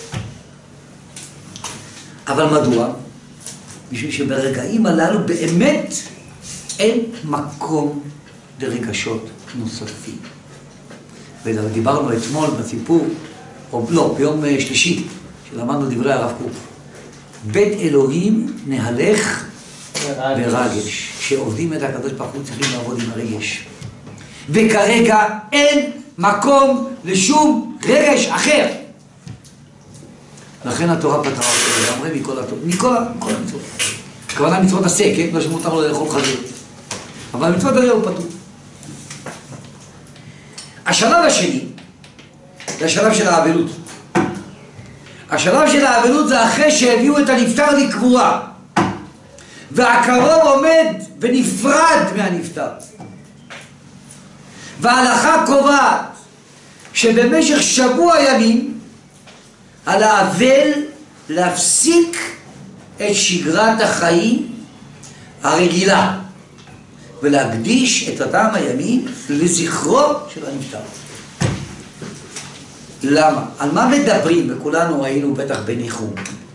אבל מדוע? בשביל שברגעים הללו באמת אין מקום לרגשות נוספים. ודיברנו אתמול בסיפור, או לא, ביום שלישי, שלמדנו דברי הרב קוק. בית אלוהים נהלך ברגש. כשעובדים את הקדוש ברוך הוא צריכים לעבוד עם הרגש. וכרגע אין מקום לשום רגש אחר. לכן התורה פתרה אותו לגמרי מכל התורה, מכל, מכל המצוות. הכוונה מצוות עשה, כן? לא שמותר לו לאכול חזיר. אבל המצוות האלה הוא פתור. השלב השני, זה השלב של האבלות. השלב של האבלות זה אחרי שהביאו את הנפטר לקבורה. והקרוב עומד ונפרד מהנפטר. וההלכה קובעת שבמשך שבוע ימים על האבל להפסיק את שגרת החיים הרגילה ולהקדיש את אותם הימים לזכרו של הנפטר. למה? על מה מדברים? וכולנו ראינו בטח בניחום.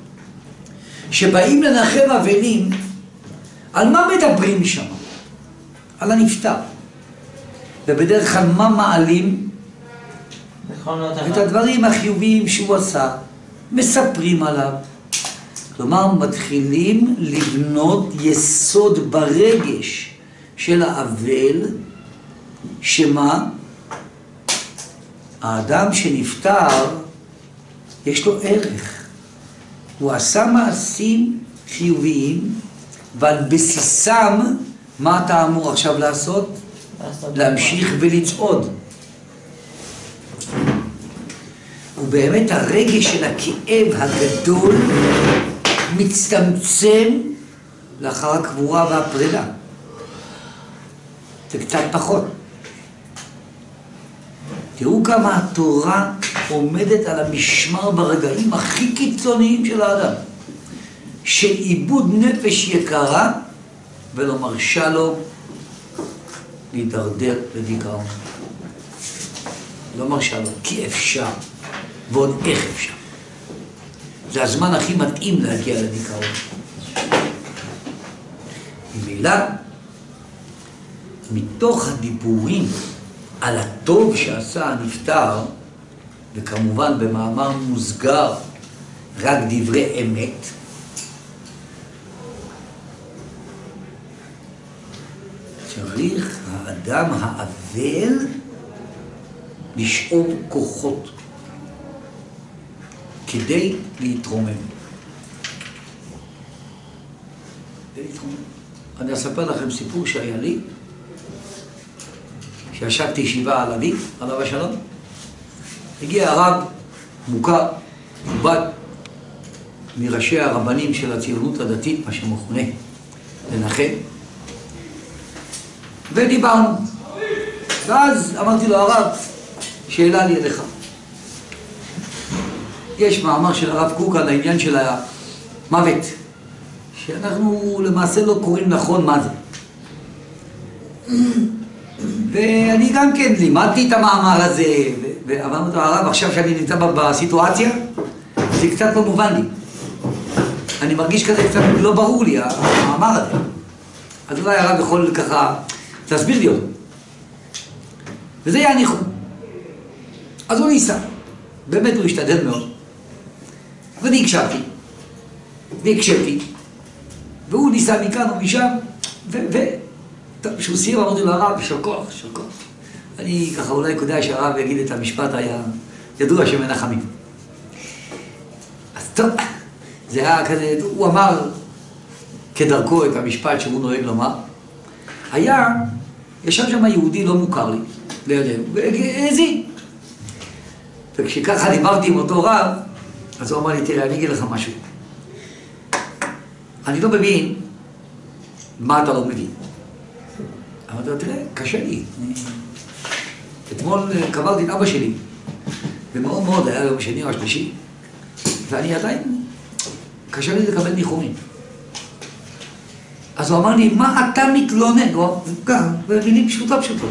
שבאים לנחם אבלים, על מה מדברים שם? על הנפטר. ובדרך כלל מה מעלים? את הדברים החיוביים שהוא עשה. מספרים עליו. כלומר, מתחילים לבנות יסוד ברגש של האבל, שמה? האדם שנפטר, יש לו ערך. הוא עשה מעשים חיוביים, ועל בסיסם, מה אתה אמור עכשיו לעשות? להמשיך ולצעוד. ובאמת הרגש של הכאב הגדול מצטמצם לאחר הקבורה והפרידה. זה קצת פחות. תראו כמה התורה עומדת על המשמר ברגעים הכי קיצוניים של האדם. של איבוד נפש יקרה ולא מרשה לו להידרדר לדיכאון. לא מרשה לו, כי אפשר, ועוד איך אפשר. זה הזמן הכי מתאים להגיע לדיכאון. ממילא, מתוך הדיבורים על הטוב שעשה הנפטר, וכמובן במאמר מוסגר רק דברי אמת, צריך האדם האבל לשאוב כוחות כדי להתרומם. כדי להתרומם. אני אספר לכם סיפור שהיה לי, שישבתי ישיבה על אבי, עליו השלום. הגיע הרב מוכר, מכובד, מראשי הרבנים של הציונות הדתית, מה שמכונה לנחם, ודיברנו. ואז אמרתי לו, הרב, שאלה לי אליך. יש מאמר של הרב קוק על העניין של המוות, שאנחנו למעשה לא קוראים נכון מה זה. ואני גם כן לימדתי את המאמר הזה, ואמרתי לו, הרב, עכשיו שאני נמצא בסיטואציה, זה קצת לא מובן לי. אני מרגיש כזה קצת לא ברור לי, המאמר הזה. אז אולי הרב יכול ככה להסביר לי אותו. וזה יעניחו. אז הוא ניסה. באמת הוא השתדל מאוד. ואני הקשבתי. והקשבתי. והוא ניסה מכאן ומשם. וכשהוא סיים אמרתי לו, הרב, של כוח, של כוח. אני ככה אולי כדאי שהרב יגיד את המשפט היה ידוע שמנחמים. אז טוב, זה היה כזה, הוא אמר כדרכו את המשפט שהוא נוהג לומר. היה, ישב שם יהודי לא מוכר לי, לידינו, והאזין. וכשככה דיברתי עם אותו רב, אז הוא אמר לי, תראה, אני אגיד לך משהו. אני לא מבין מה אתה לא מבין. אמרתי לו, תראה, קשה לי. אתמול קברתי את אבא שלי, ומאוד מאוד היה יום שני או השלישי, ואני עדיין, קשה לי לקבל ניחומים. אז הוא אמר לי, מה אתה מתלונן? הוא אמר, ככה, במילים פשוטה פשוטות.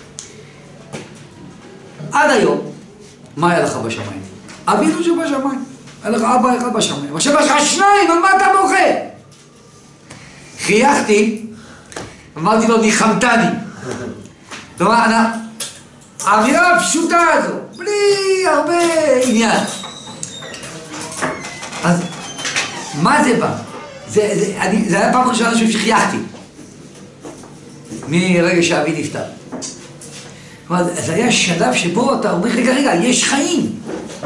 עד היום, מה היה לך בשמיים? אבינו שבשמיים. היה לך אבא אחד בשמיים. עכשיו יש לך שניים, על מה אתה בוכה? חייכתי, אמרתי לו, ניחמתני. זאת אומרת, האמירה הפשוטה הזו, בלי הרבה עניין. אז מה זה בא? זה, זה, אני, זה היה פעם ראשונה שחייכתי מרגע שאבי נפטר. כלומר, זה היה שלב שבו אתה אומר, רגע, רגע, יש חיים.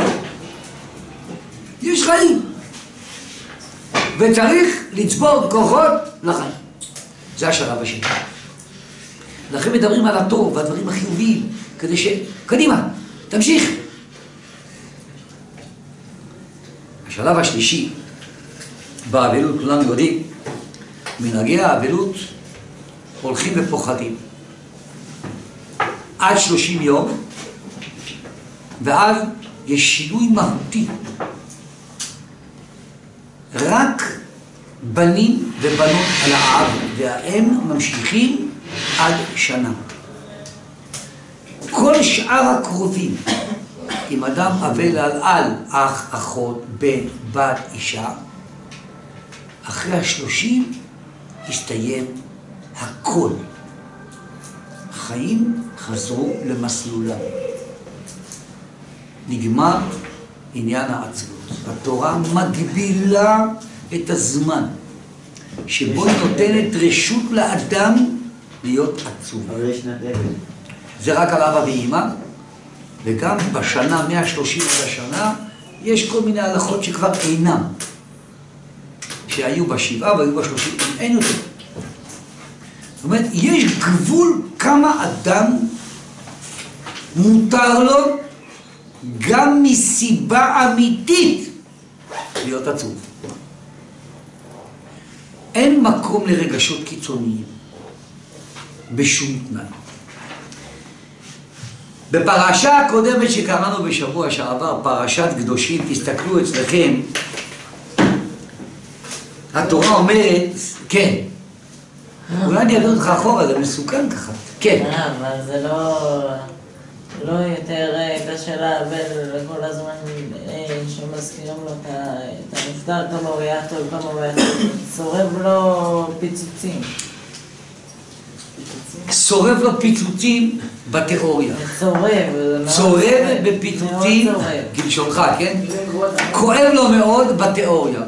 יש חיים. וצריך לצבור כוחות לחיים. זה השלב השני. לכן מדברים על הטוב והדברים החיוביים, כדי ש... קדימה, תמשיך. השלב השלישי, באבלות, כולם יודעים, מנהגי האבלות הולכים ופוחדים. עד שלושים יום, ואז יש שינוי מהותי. רק בנים ובנות על האב והאם ממשיכים עד שנה. כל שאר הקרובים, אם אדם אבל על על, אח, אחות, בן, בת, אישה, אחרי השלושים הסתיים הכל. החיים חזרו למסלולם. נגמר עניין העצבות. התורה מגבילה את הזמן שבו היא נותנת רשות לאדם להיות עצוב. זה רק על אבא ואמא, וגם בשנה מאה ושלושים עד השנה יש כל מיני הלכות שכבר אינם, שהיו בשבעה והיו בשלושים, אין יותר. זאת אומרת, יש גבול כמה אדם מותר לו גם מסיבה אמיתית להיות עצוב. אין מקום לרגשות קיצוניים בשום תנאי. בפרשה הקודמת שקראנו בשבוע שעבר, פרשת קדושים, תסתכלו אצלכם, התורה אומרת, כן, כולם אולי אני אעביר אותך אחורה, זה מסוכן ככה. כן. אה, אבל זה לא... לא יותר קשה להבל כל הזמן שמזכירים לו את הנפטר כמה הוא היה טוב, כמה הוא היה טוב. צורב לו פיצוצים. צורב לו פיצוצים בתיאוריה. צורב. צורב בפיצוצים, כלשונך, כן? כואב לו מאוד בתיאוריה.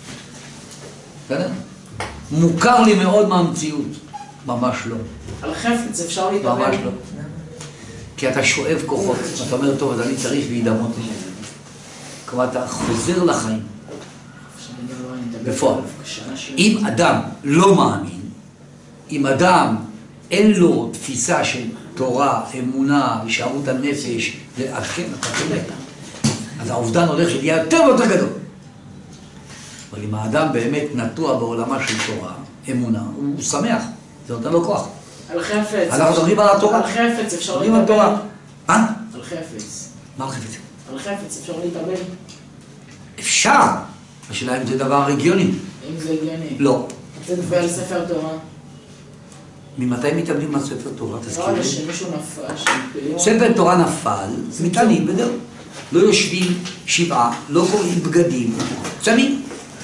מוכר לי מאוד מהמציאות. ממש לא. על חפץ אפשר להתאבל. ממש לא. כי אתה שואב כוחות, אתה אומר, טוב, אז אני צריך להידמות לי. כלומר, אתה חוזר לחיים. בפועל. אם אדם לא מאמין, אם אדם אין לו תפיסה של תורה, אמונה, הישארות הנפש, אז כן, אתה צודק. אז האובדן הולך שיהיה יותר ויותר גדול. אבל אם האדם באמת נטוע בעולמה של תורה, אמונה, הוא שמח, זה נותן לו כוח. על חפץ. אנחנו מדברים על התורה. על חפץ אפשר מדברים על תורה. מה? על חפץ. מה על חפץ? על חפץ אפשר להתאבל. אפשר. השאלה אם זה דבר הגיוני. אם זה הגיוני. לא. זה נפל על ספר תורה. ממתי מתאבלים על ספר תורה? תזכיר לא, לי. שמישהו נפל. ספר תורה נפל, מתעלים וזהו. לא יושבים שבעה, לא קוראים בגדים, צמים.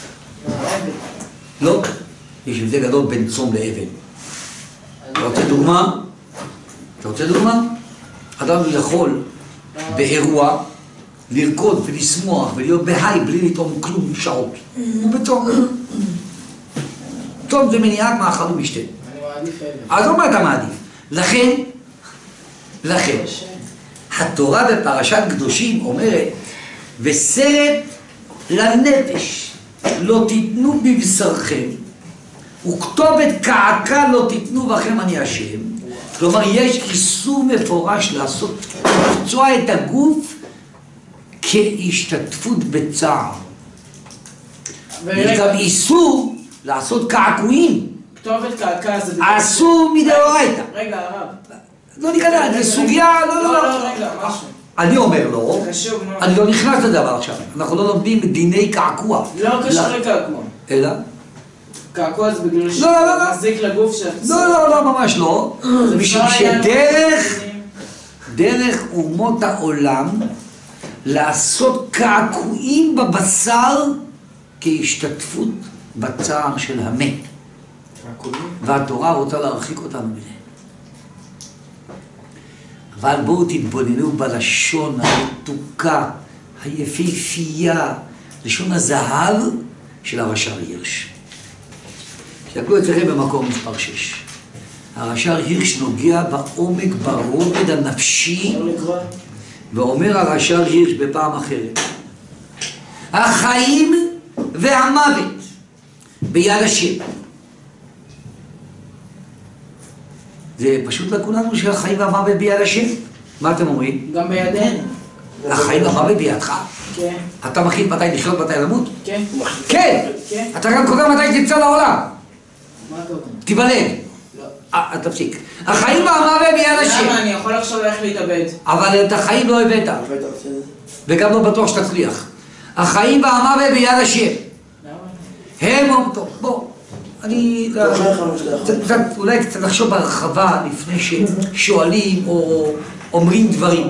לא. יש הבדל גדול בין צום לאבל. אתה רוצה דוגמה? אתה רוצה דוגמה? אדם יכול באירוע לרקוד ולשמוח ולהיות בהיי בלי לטעום כלום שעות. הוא בצום. צום זה מניעת מאכל ומשתה. אני מעדיף אבל. אז לא מה אתה מעדיף. לכן, לכן, התורה בפרשת קדושים אומרת, וסרט לנפש לא תיתנו בבשרכם, וכתובת קעקע לא תיתנו בכם אני השם. כלומר, יש איסור מפורש לעשות, לפצוע את הגוף כהשתתפות בצער. יש גם איסור לעשות קעקועים. כתובת קעקע זה... אסור מדאורייתא. רגע, הרב. לא ניכנס, זה סוגיה, לא, לא, לא. רגע, משהו. אני אומר לו, זה חשוב, מה? אני לא נכנס לדבר עכשיו. אנחנו לא לומדים דיני קעקוע. לא קשור לקעקוע. אלא? קעקוע זה בגלל לא, לא, לא. שמזיק לגוף של... לא, לא, לא, ממש לא. משום שדרך, דרך אומות העולם, לעשות קעקועים בבשר כהשתתפות בצער של המת. והתורה רוצה להרחיק אותנו מזה. אבל בואו תתבוננו בלשון המתוקה, היפהפייה, לשון הזהב של הרש"ר הירש. תסתכלו אצלכם במקום מספר שש. הרש"ר הירש נוגע בעומק, ברובד הנפשי, ואומר הרש"ר הירש בפעם אחרת, החיים והמוות ביד השם. זה פשוט לכולנו שהחיים והמוות ביד השם. מה אתם אומרים? גם בידינו. החיים והמוות בידך? כן. אתה מחליט מתי לחיות מתי למות? כן. כן! כן. אתה גם קובע מתי תצא לעולם. מה אתה אומר? תיוולד. לא. אה, תפסיק. החיים והמוות ביד השם. למה? אני יכול לחשוב איך להתאבד. אבל את החיים לא הבאת. וגם לא בטוח שתצליח. החיים והמוות ביד השם. למה? הם... טוב, בוא. אני... קצת, אולי קצת לחשוב בהרחבה לפני ששואלים או אומרים דברים.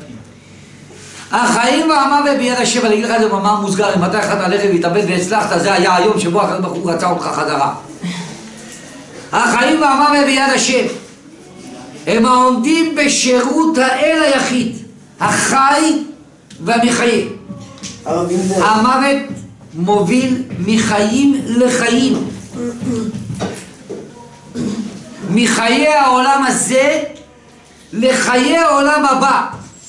החיים והמוות ביד השם, אני אגיד לך את זה במאמר מוסגר, אם אתה יכולת ללכת להתאבד והצלחת, זה היה היום שבו הקדוש ברוך הוא רצה אותך חזרה. החיים והמוות ביד השם, הם העומדים בשירות האל היחיד, החי והמחיה. המוות מוביל מחיים לחיים. מחיי העולם הזה לחיי העולם הבא.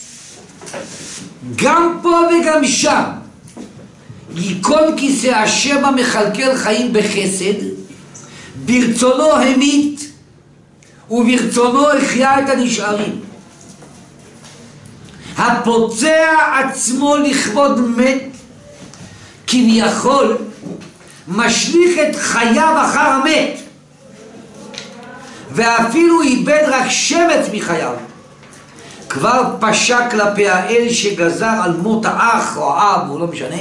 גם פה וגם שם. ייכון כיסא השם המכלכל חיים בחסד, ברצונו המית וברצונו החיה את הנשארים. הפוצע עצמו לכבוד מת כביכול משליך את חייו אחר המת, ואפילו איבד רק שמץ מחייו, כבר פשע כלפי האל שגזר על מות האח או האב, הוא לא משנה,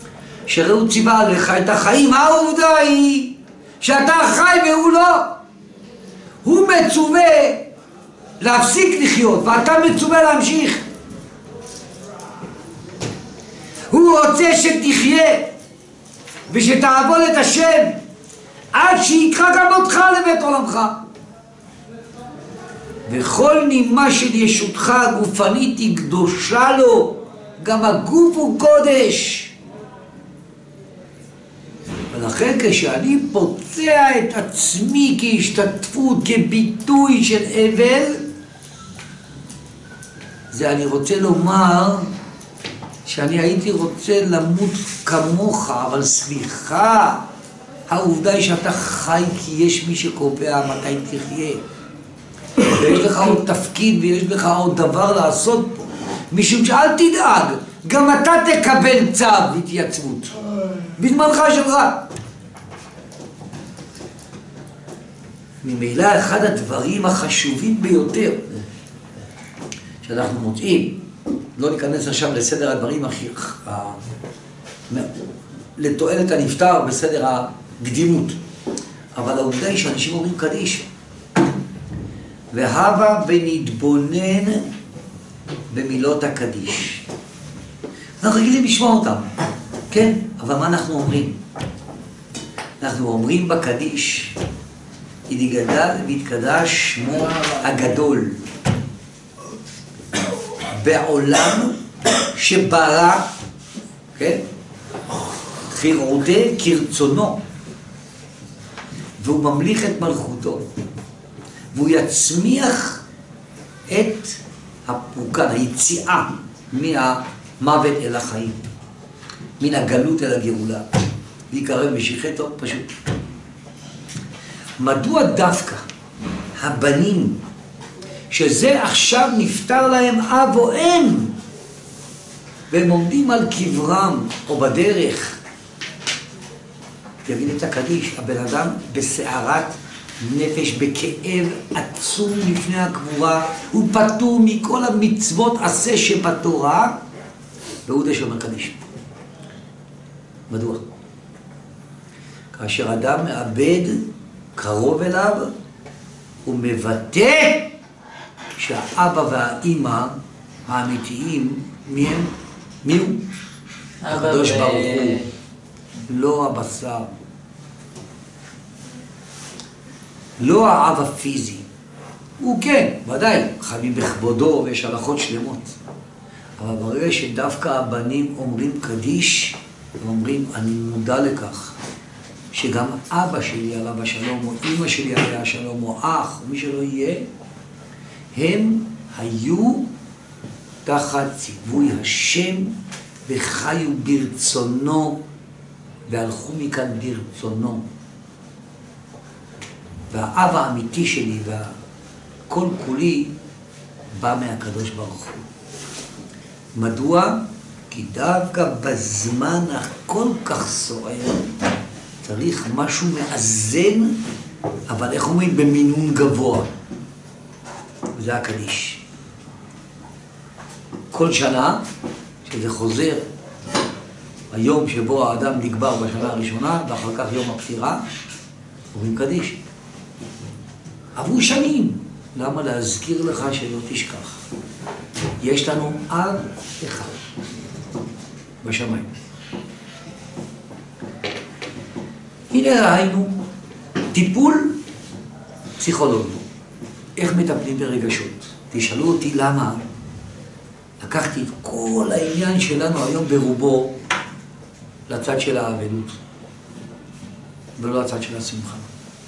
שראו ציווה עליך את החיים. העובדה היא שאתה חי והוא לא. הוא מצווה להפסיק לחיות, ואתה מצווה להמשיך. הוא רוצה שתחיה ושתעבוד את השם עד שיקרא גם אותך לבית עולמך. וכל נימה של ישותך הגופנית היא קדושה לו, גם הגוף הוא קודש. ולכן כשאני פוצע את עצמי כהשתתפות, כביטוי של אבל, זה אני רוצה לומר שאני הייתי רוצה למות כמוך, אבל סליחה, העובדה היא שאתה חי כי יש מי שקובע מתי תחיה. ויש לך עוד תפקיד ויש לך עוד דבר לעשות פה. משום שאל תדאג, גם אתה תקבל צו התייצבות. בזמנך שלך. ממילא אחד הדברים החשובים ביותר שאנחנו מוצאים, לא ניכנס עכשיו לסדר הדברים הכי... לתועלת הנפטר בסדר הקדימות. אבל העובדה היא שאנשים אומרים קדיש. והבה ונתבונן במילות הקדיש. אנחנו רגילים לשמוע אותם, כן? אבל מה אנחנו אומרים? אנחנו אומרים בקדיש, יתגדל ויתקדש שמו הגדול בעולם שברא, כן? חירותי כרצונו, והוא ממליך את מלכותו, והוא יצמיח את הפורקן, היציאה מהמוות אל החיים, מן הגלות אל הגאולה, ויקרב משיחתו פשוט. מדוע דווקא הבנים, שזה עכשיו נפטר להם אב או אם, והם עומדים על קברם או בדרך, יבין את הקדיש, הבן אדם בסערת נפש, בכאב עצום לפני הקבורה, הוא פטור מכל המצוות עשה שבתורה, והוא זה שאומר קדיש. מדוע? כאשר אדם מאבד קרוב אליו, הוא מבטא שהאבא והאימא האמיתיים, מי הם? מי הוא? הקדוש ברוך הוא, לא הבשר. לא האב הפיזי. הוא כן, ודאי, חייבים בכבודו ויש הלכות שלמות. אבל ברגע שדווקא הבנים אומרים קדיש, הם אומרים, אני מודע לכך, שגם אבא שלי עליו השלום, או אמא שלי עליה השלום, או אח, או מי שלא יהיה, הם היו תחת ציווי השם, וחיו ברצונו, והלכו מכאן ברצונו. והאב האמיתי שלי והכל כולי בא מהקדוש ברוך הוא. מדוע? כי דווקא בזמן הכל כך סוער צריך משהו מאזן, אבל איך אומרים? במינון גבוה. זה הקדיש. כל שנה, שזה חוזר, היום שבו האדם נקבר בשנה הראשונה, ואחר כך יום הפטירה, אומרים קדיש. עברו שנים. למה להזכיר לך שלא תשכח? יש לנו אב אחד בשמיים. הנה ראינו טיפול פסיכולוגי. איך מטפלים ברגשות? תשאלו אותי למה לקחתי את כל העניין שלנו היום ברובו לצד של האבלות ולא לצד של השמחה.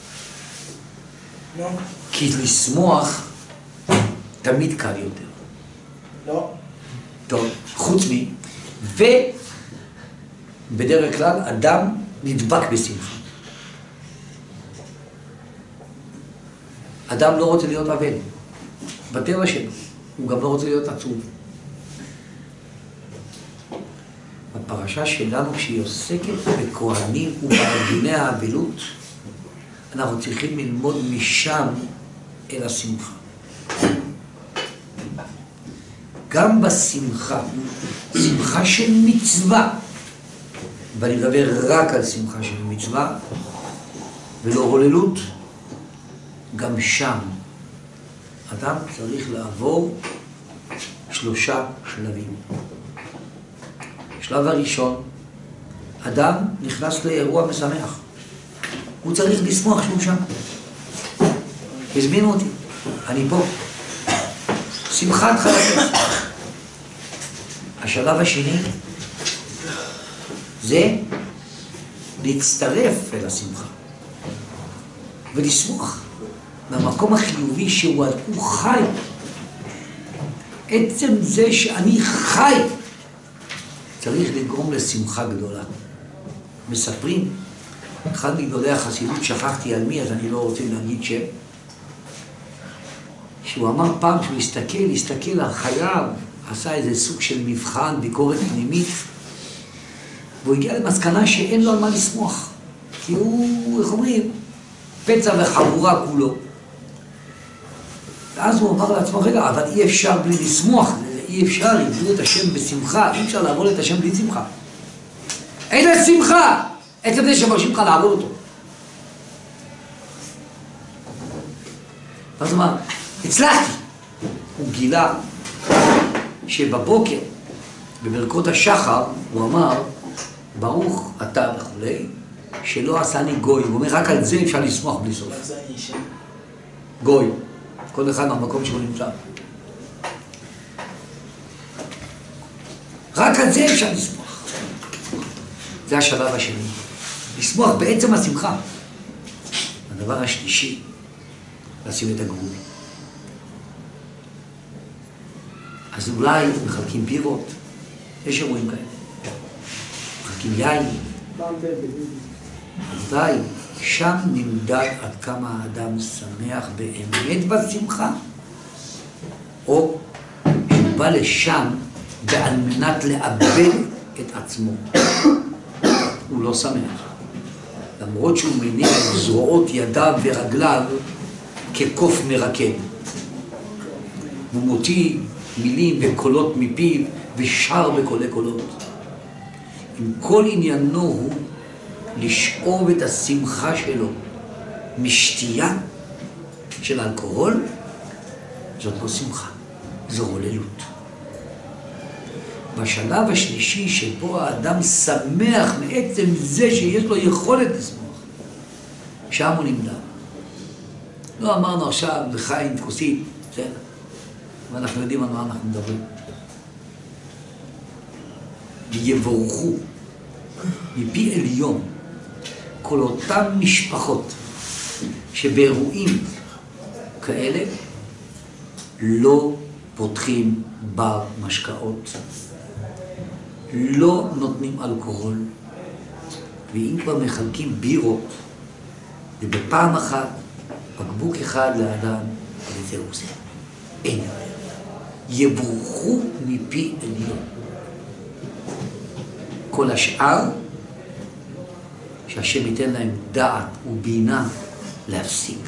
לא. כי לשמוח תמיד קל יותר. לא. טוב, חוץ מי, ובדרך כלל אדם נדבק בשמחה. אדם לא רוצה להיות אבל, בטבע שלו, הוא גם לא רוצה להיות עצוב. בפרשה שלנו, כשהיא עוסקת בכהנים ובארגוני האבלות, אנחנו צריכים ללמוד משם אל השמחה. גם בשמחה, שמחה של מצווה, ואני מדבר רק על שמחה של מצווה, ולא הוללות, גם שם אדם צריך לעבור שלושה שלבים. שלב הראשון, אדם נכנס לאירוע משמח. הוא צריך לשמוח שהוא שם. הזמינו אותי, אני פה. שמחת חלקת. השלב השני זה להצטרף אל השמחה ולשמוח במקום החיובי שהוא חי. עצם זה שאני חי צריך לגרום לשמחה גדולה. מספרים, אחד מגדולי החסידות, שכחתי על מי, אז אני לא רוצה להגיד שם, שהוא אמר פעם שהוא הסתכל, הסתכל על חייו, עשה איזה סוג של מבחן, ביקורת פנימית, והוא הגיע למסקנה שאין לו על מה לשמוח. כי הוא, איך אומרים, פצע וחבורה כולו. ואז הוא אמר לעצמו, רגע, אבל אי אפשר בלי לשמוח, אי אפשר לבוא את השם בשמחה, אי אפשר לעבוד את השם בלי שמחה. אין את שמחה! עצם זה שמרשים לך לעבוד אותו. אז הוא אמר, הצלחתי. הוא גילה שבבוקר, בברכות השחר, הוא אמר, ברוך אתה וכולי, שלא עשני גוי. הוא אומר, רק על זה אפשר לשמוח בלי סוף. גוי. כל אחד מהמקום שהוא נמצא. רק על זה אפשר לשמוח. זה השלב השני. לשמוח בעצם השמחה. הדבר השלישי, לשים את הגבול. אז אולי מחלקים בירות, יש אירועים כאלה. מחלקים יין. אולי שם נמדד עד כמה האדם שמח באמת בשמחה, או שהוא בא לשם ועל מנת לאבד את עצמו. הוא לא שמח. למרות שהוא מניע את זרועות ידיו ורגליו כקוף מרקד. הוא מוציא מילים וקולות מפיו ושר בקולי קולות. עם כל עניינו הוא לשאוב את השמחה שלו משתייה של אלכוהול, זאת לא שמחה, זו הוללות. בשלב השלישי שבו האדם שמח מעצם זה שיש לו יכולת לשמוח, שם הוא נמדד. לא אמרנו עכשיו לחיים כוסית, בסדר, ואנחנו יודעים על מה אנחנו מדברים. ויבורכו מפי עליון כל אותם משפחות שבאירועים כאלה לא פותחים בר משקאות, לא נותנים אלכוהול, ואם כבר מחלקים בירות, ובפעם אחת בקבוק אחד לאדם, וזהו זה. אין. יבורכו מפי עליון. כל השאר, שהשם ייתן להם דעת ובינה להפסיק.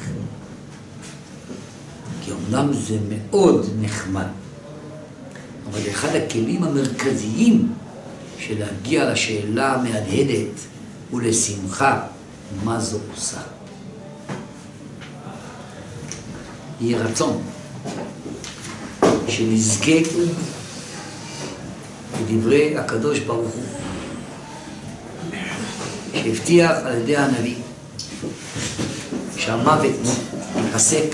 כי אומנם זה מאוד נחמד, אבל אחד הכלים המרכזיים של להגיע לשאלה המהדהדת ולשמחה, מה זו עושה. יהיה רצון שנזכה לדברי הקדוש ברוך הוא, שהבטיח על ידי הנביא שהמוות ייפסק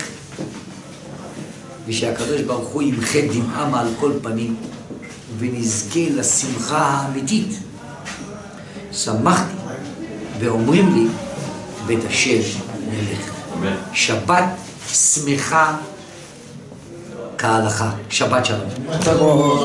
ושהקדוש ברוך הוא ימחה דמעה מעל כל פנים ונזכה לשמחה האמיתית. שמחתי ואומרים לי בית השם נלך. שבת שמחה כהלכה. שבת שלום.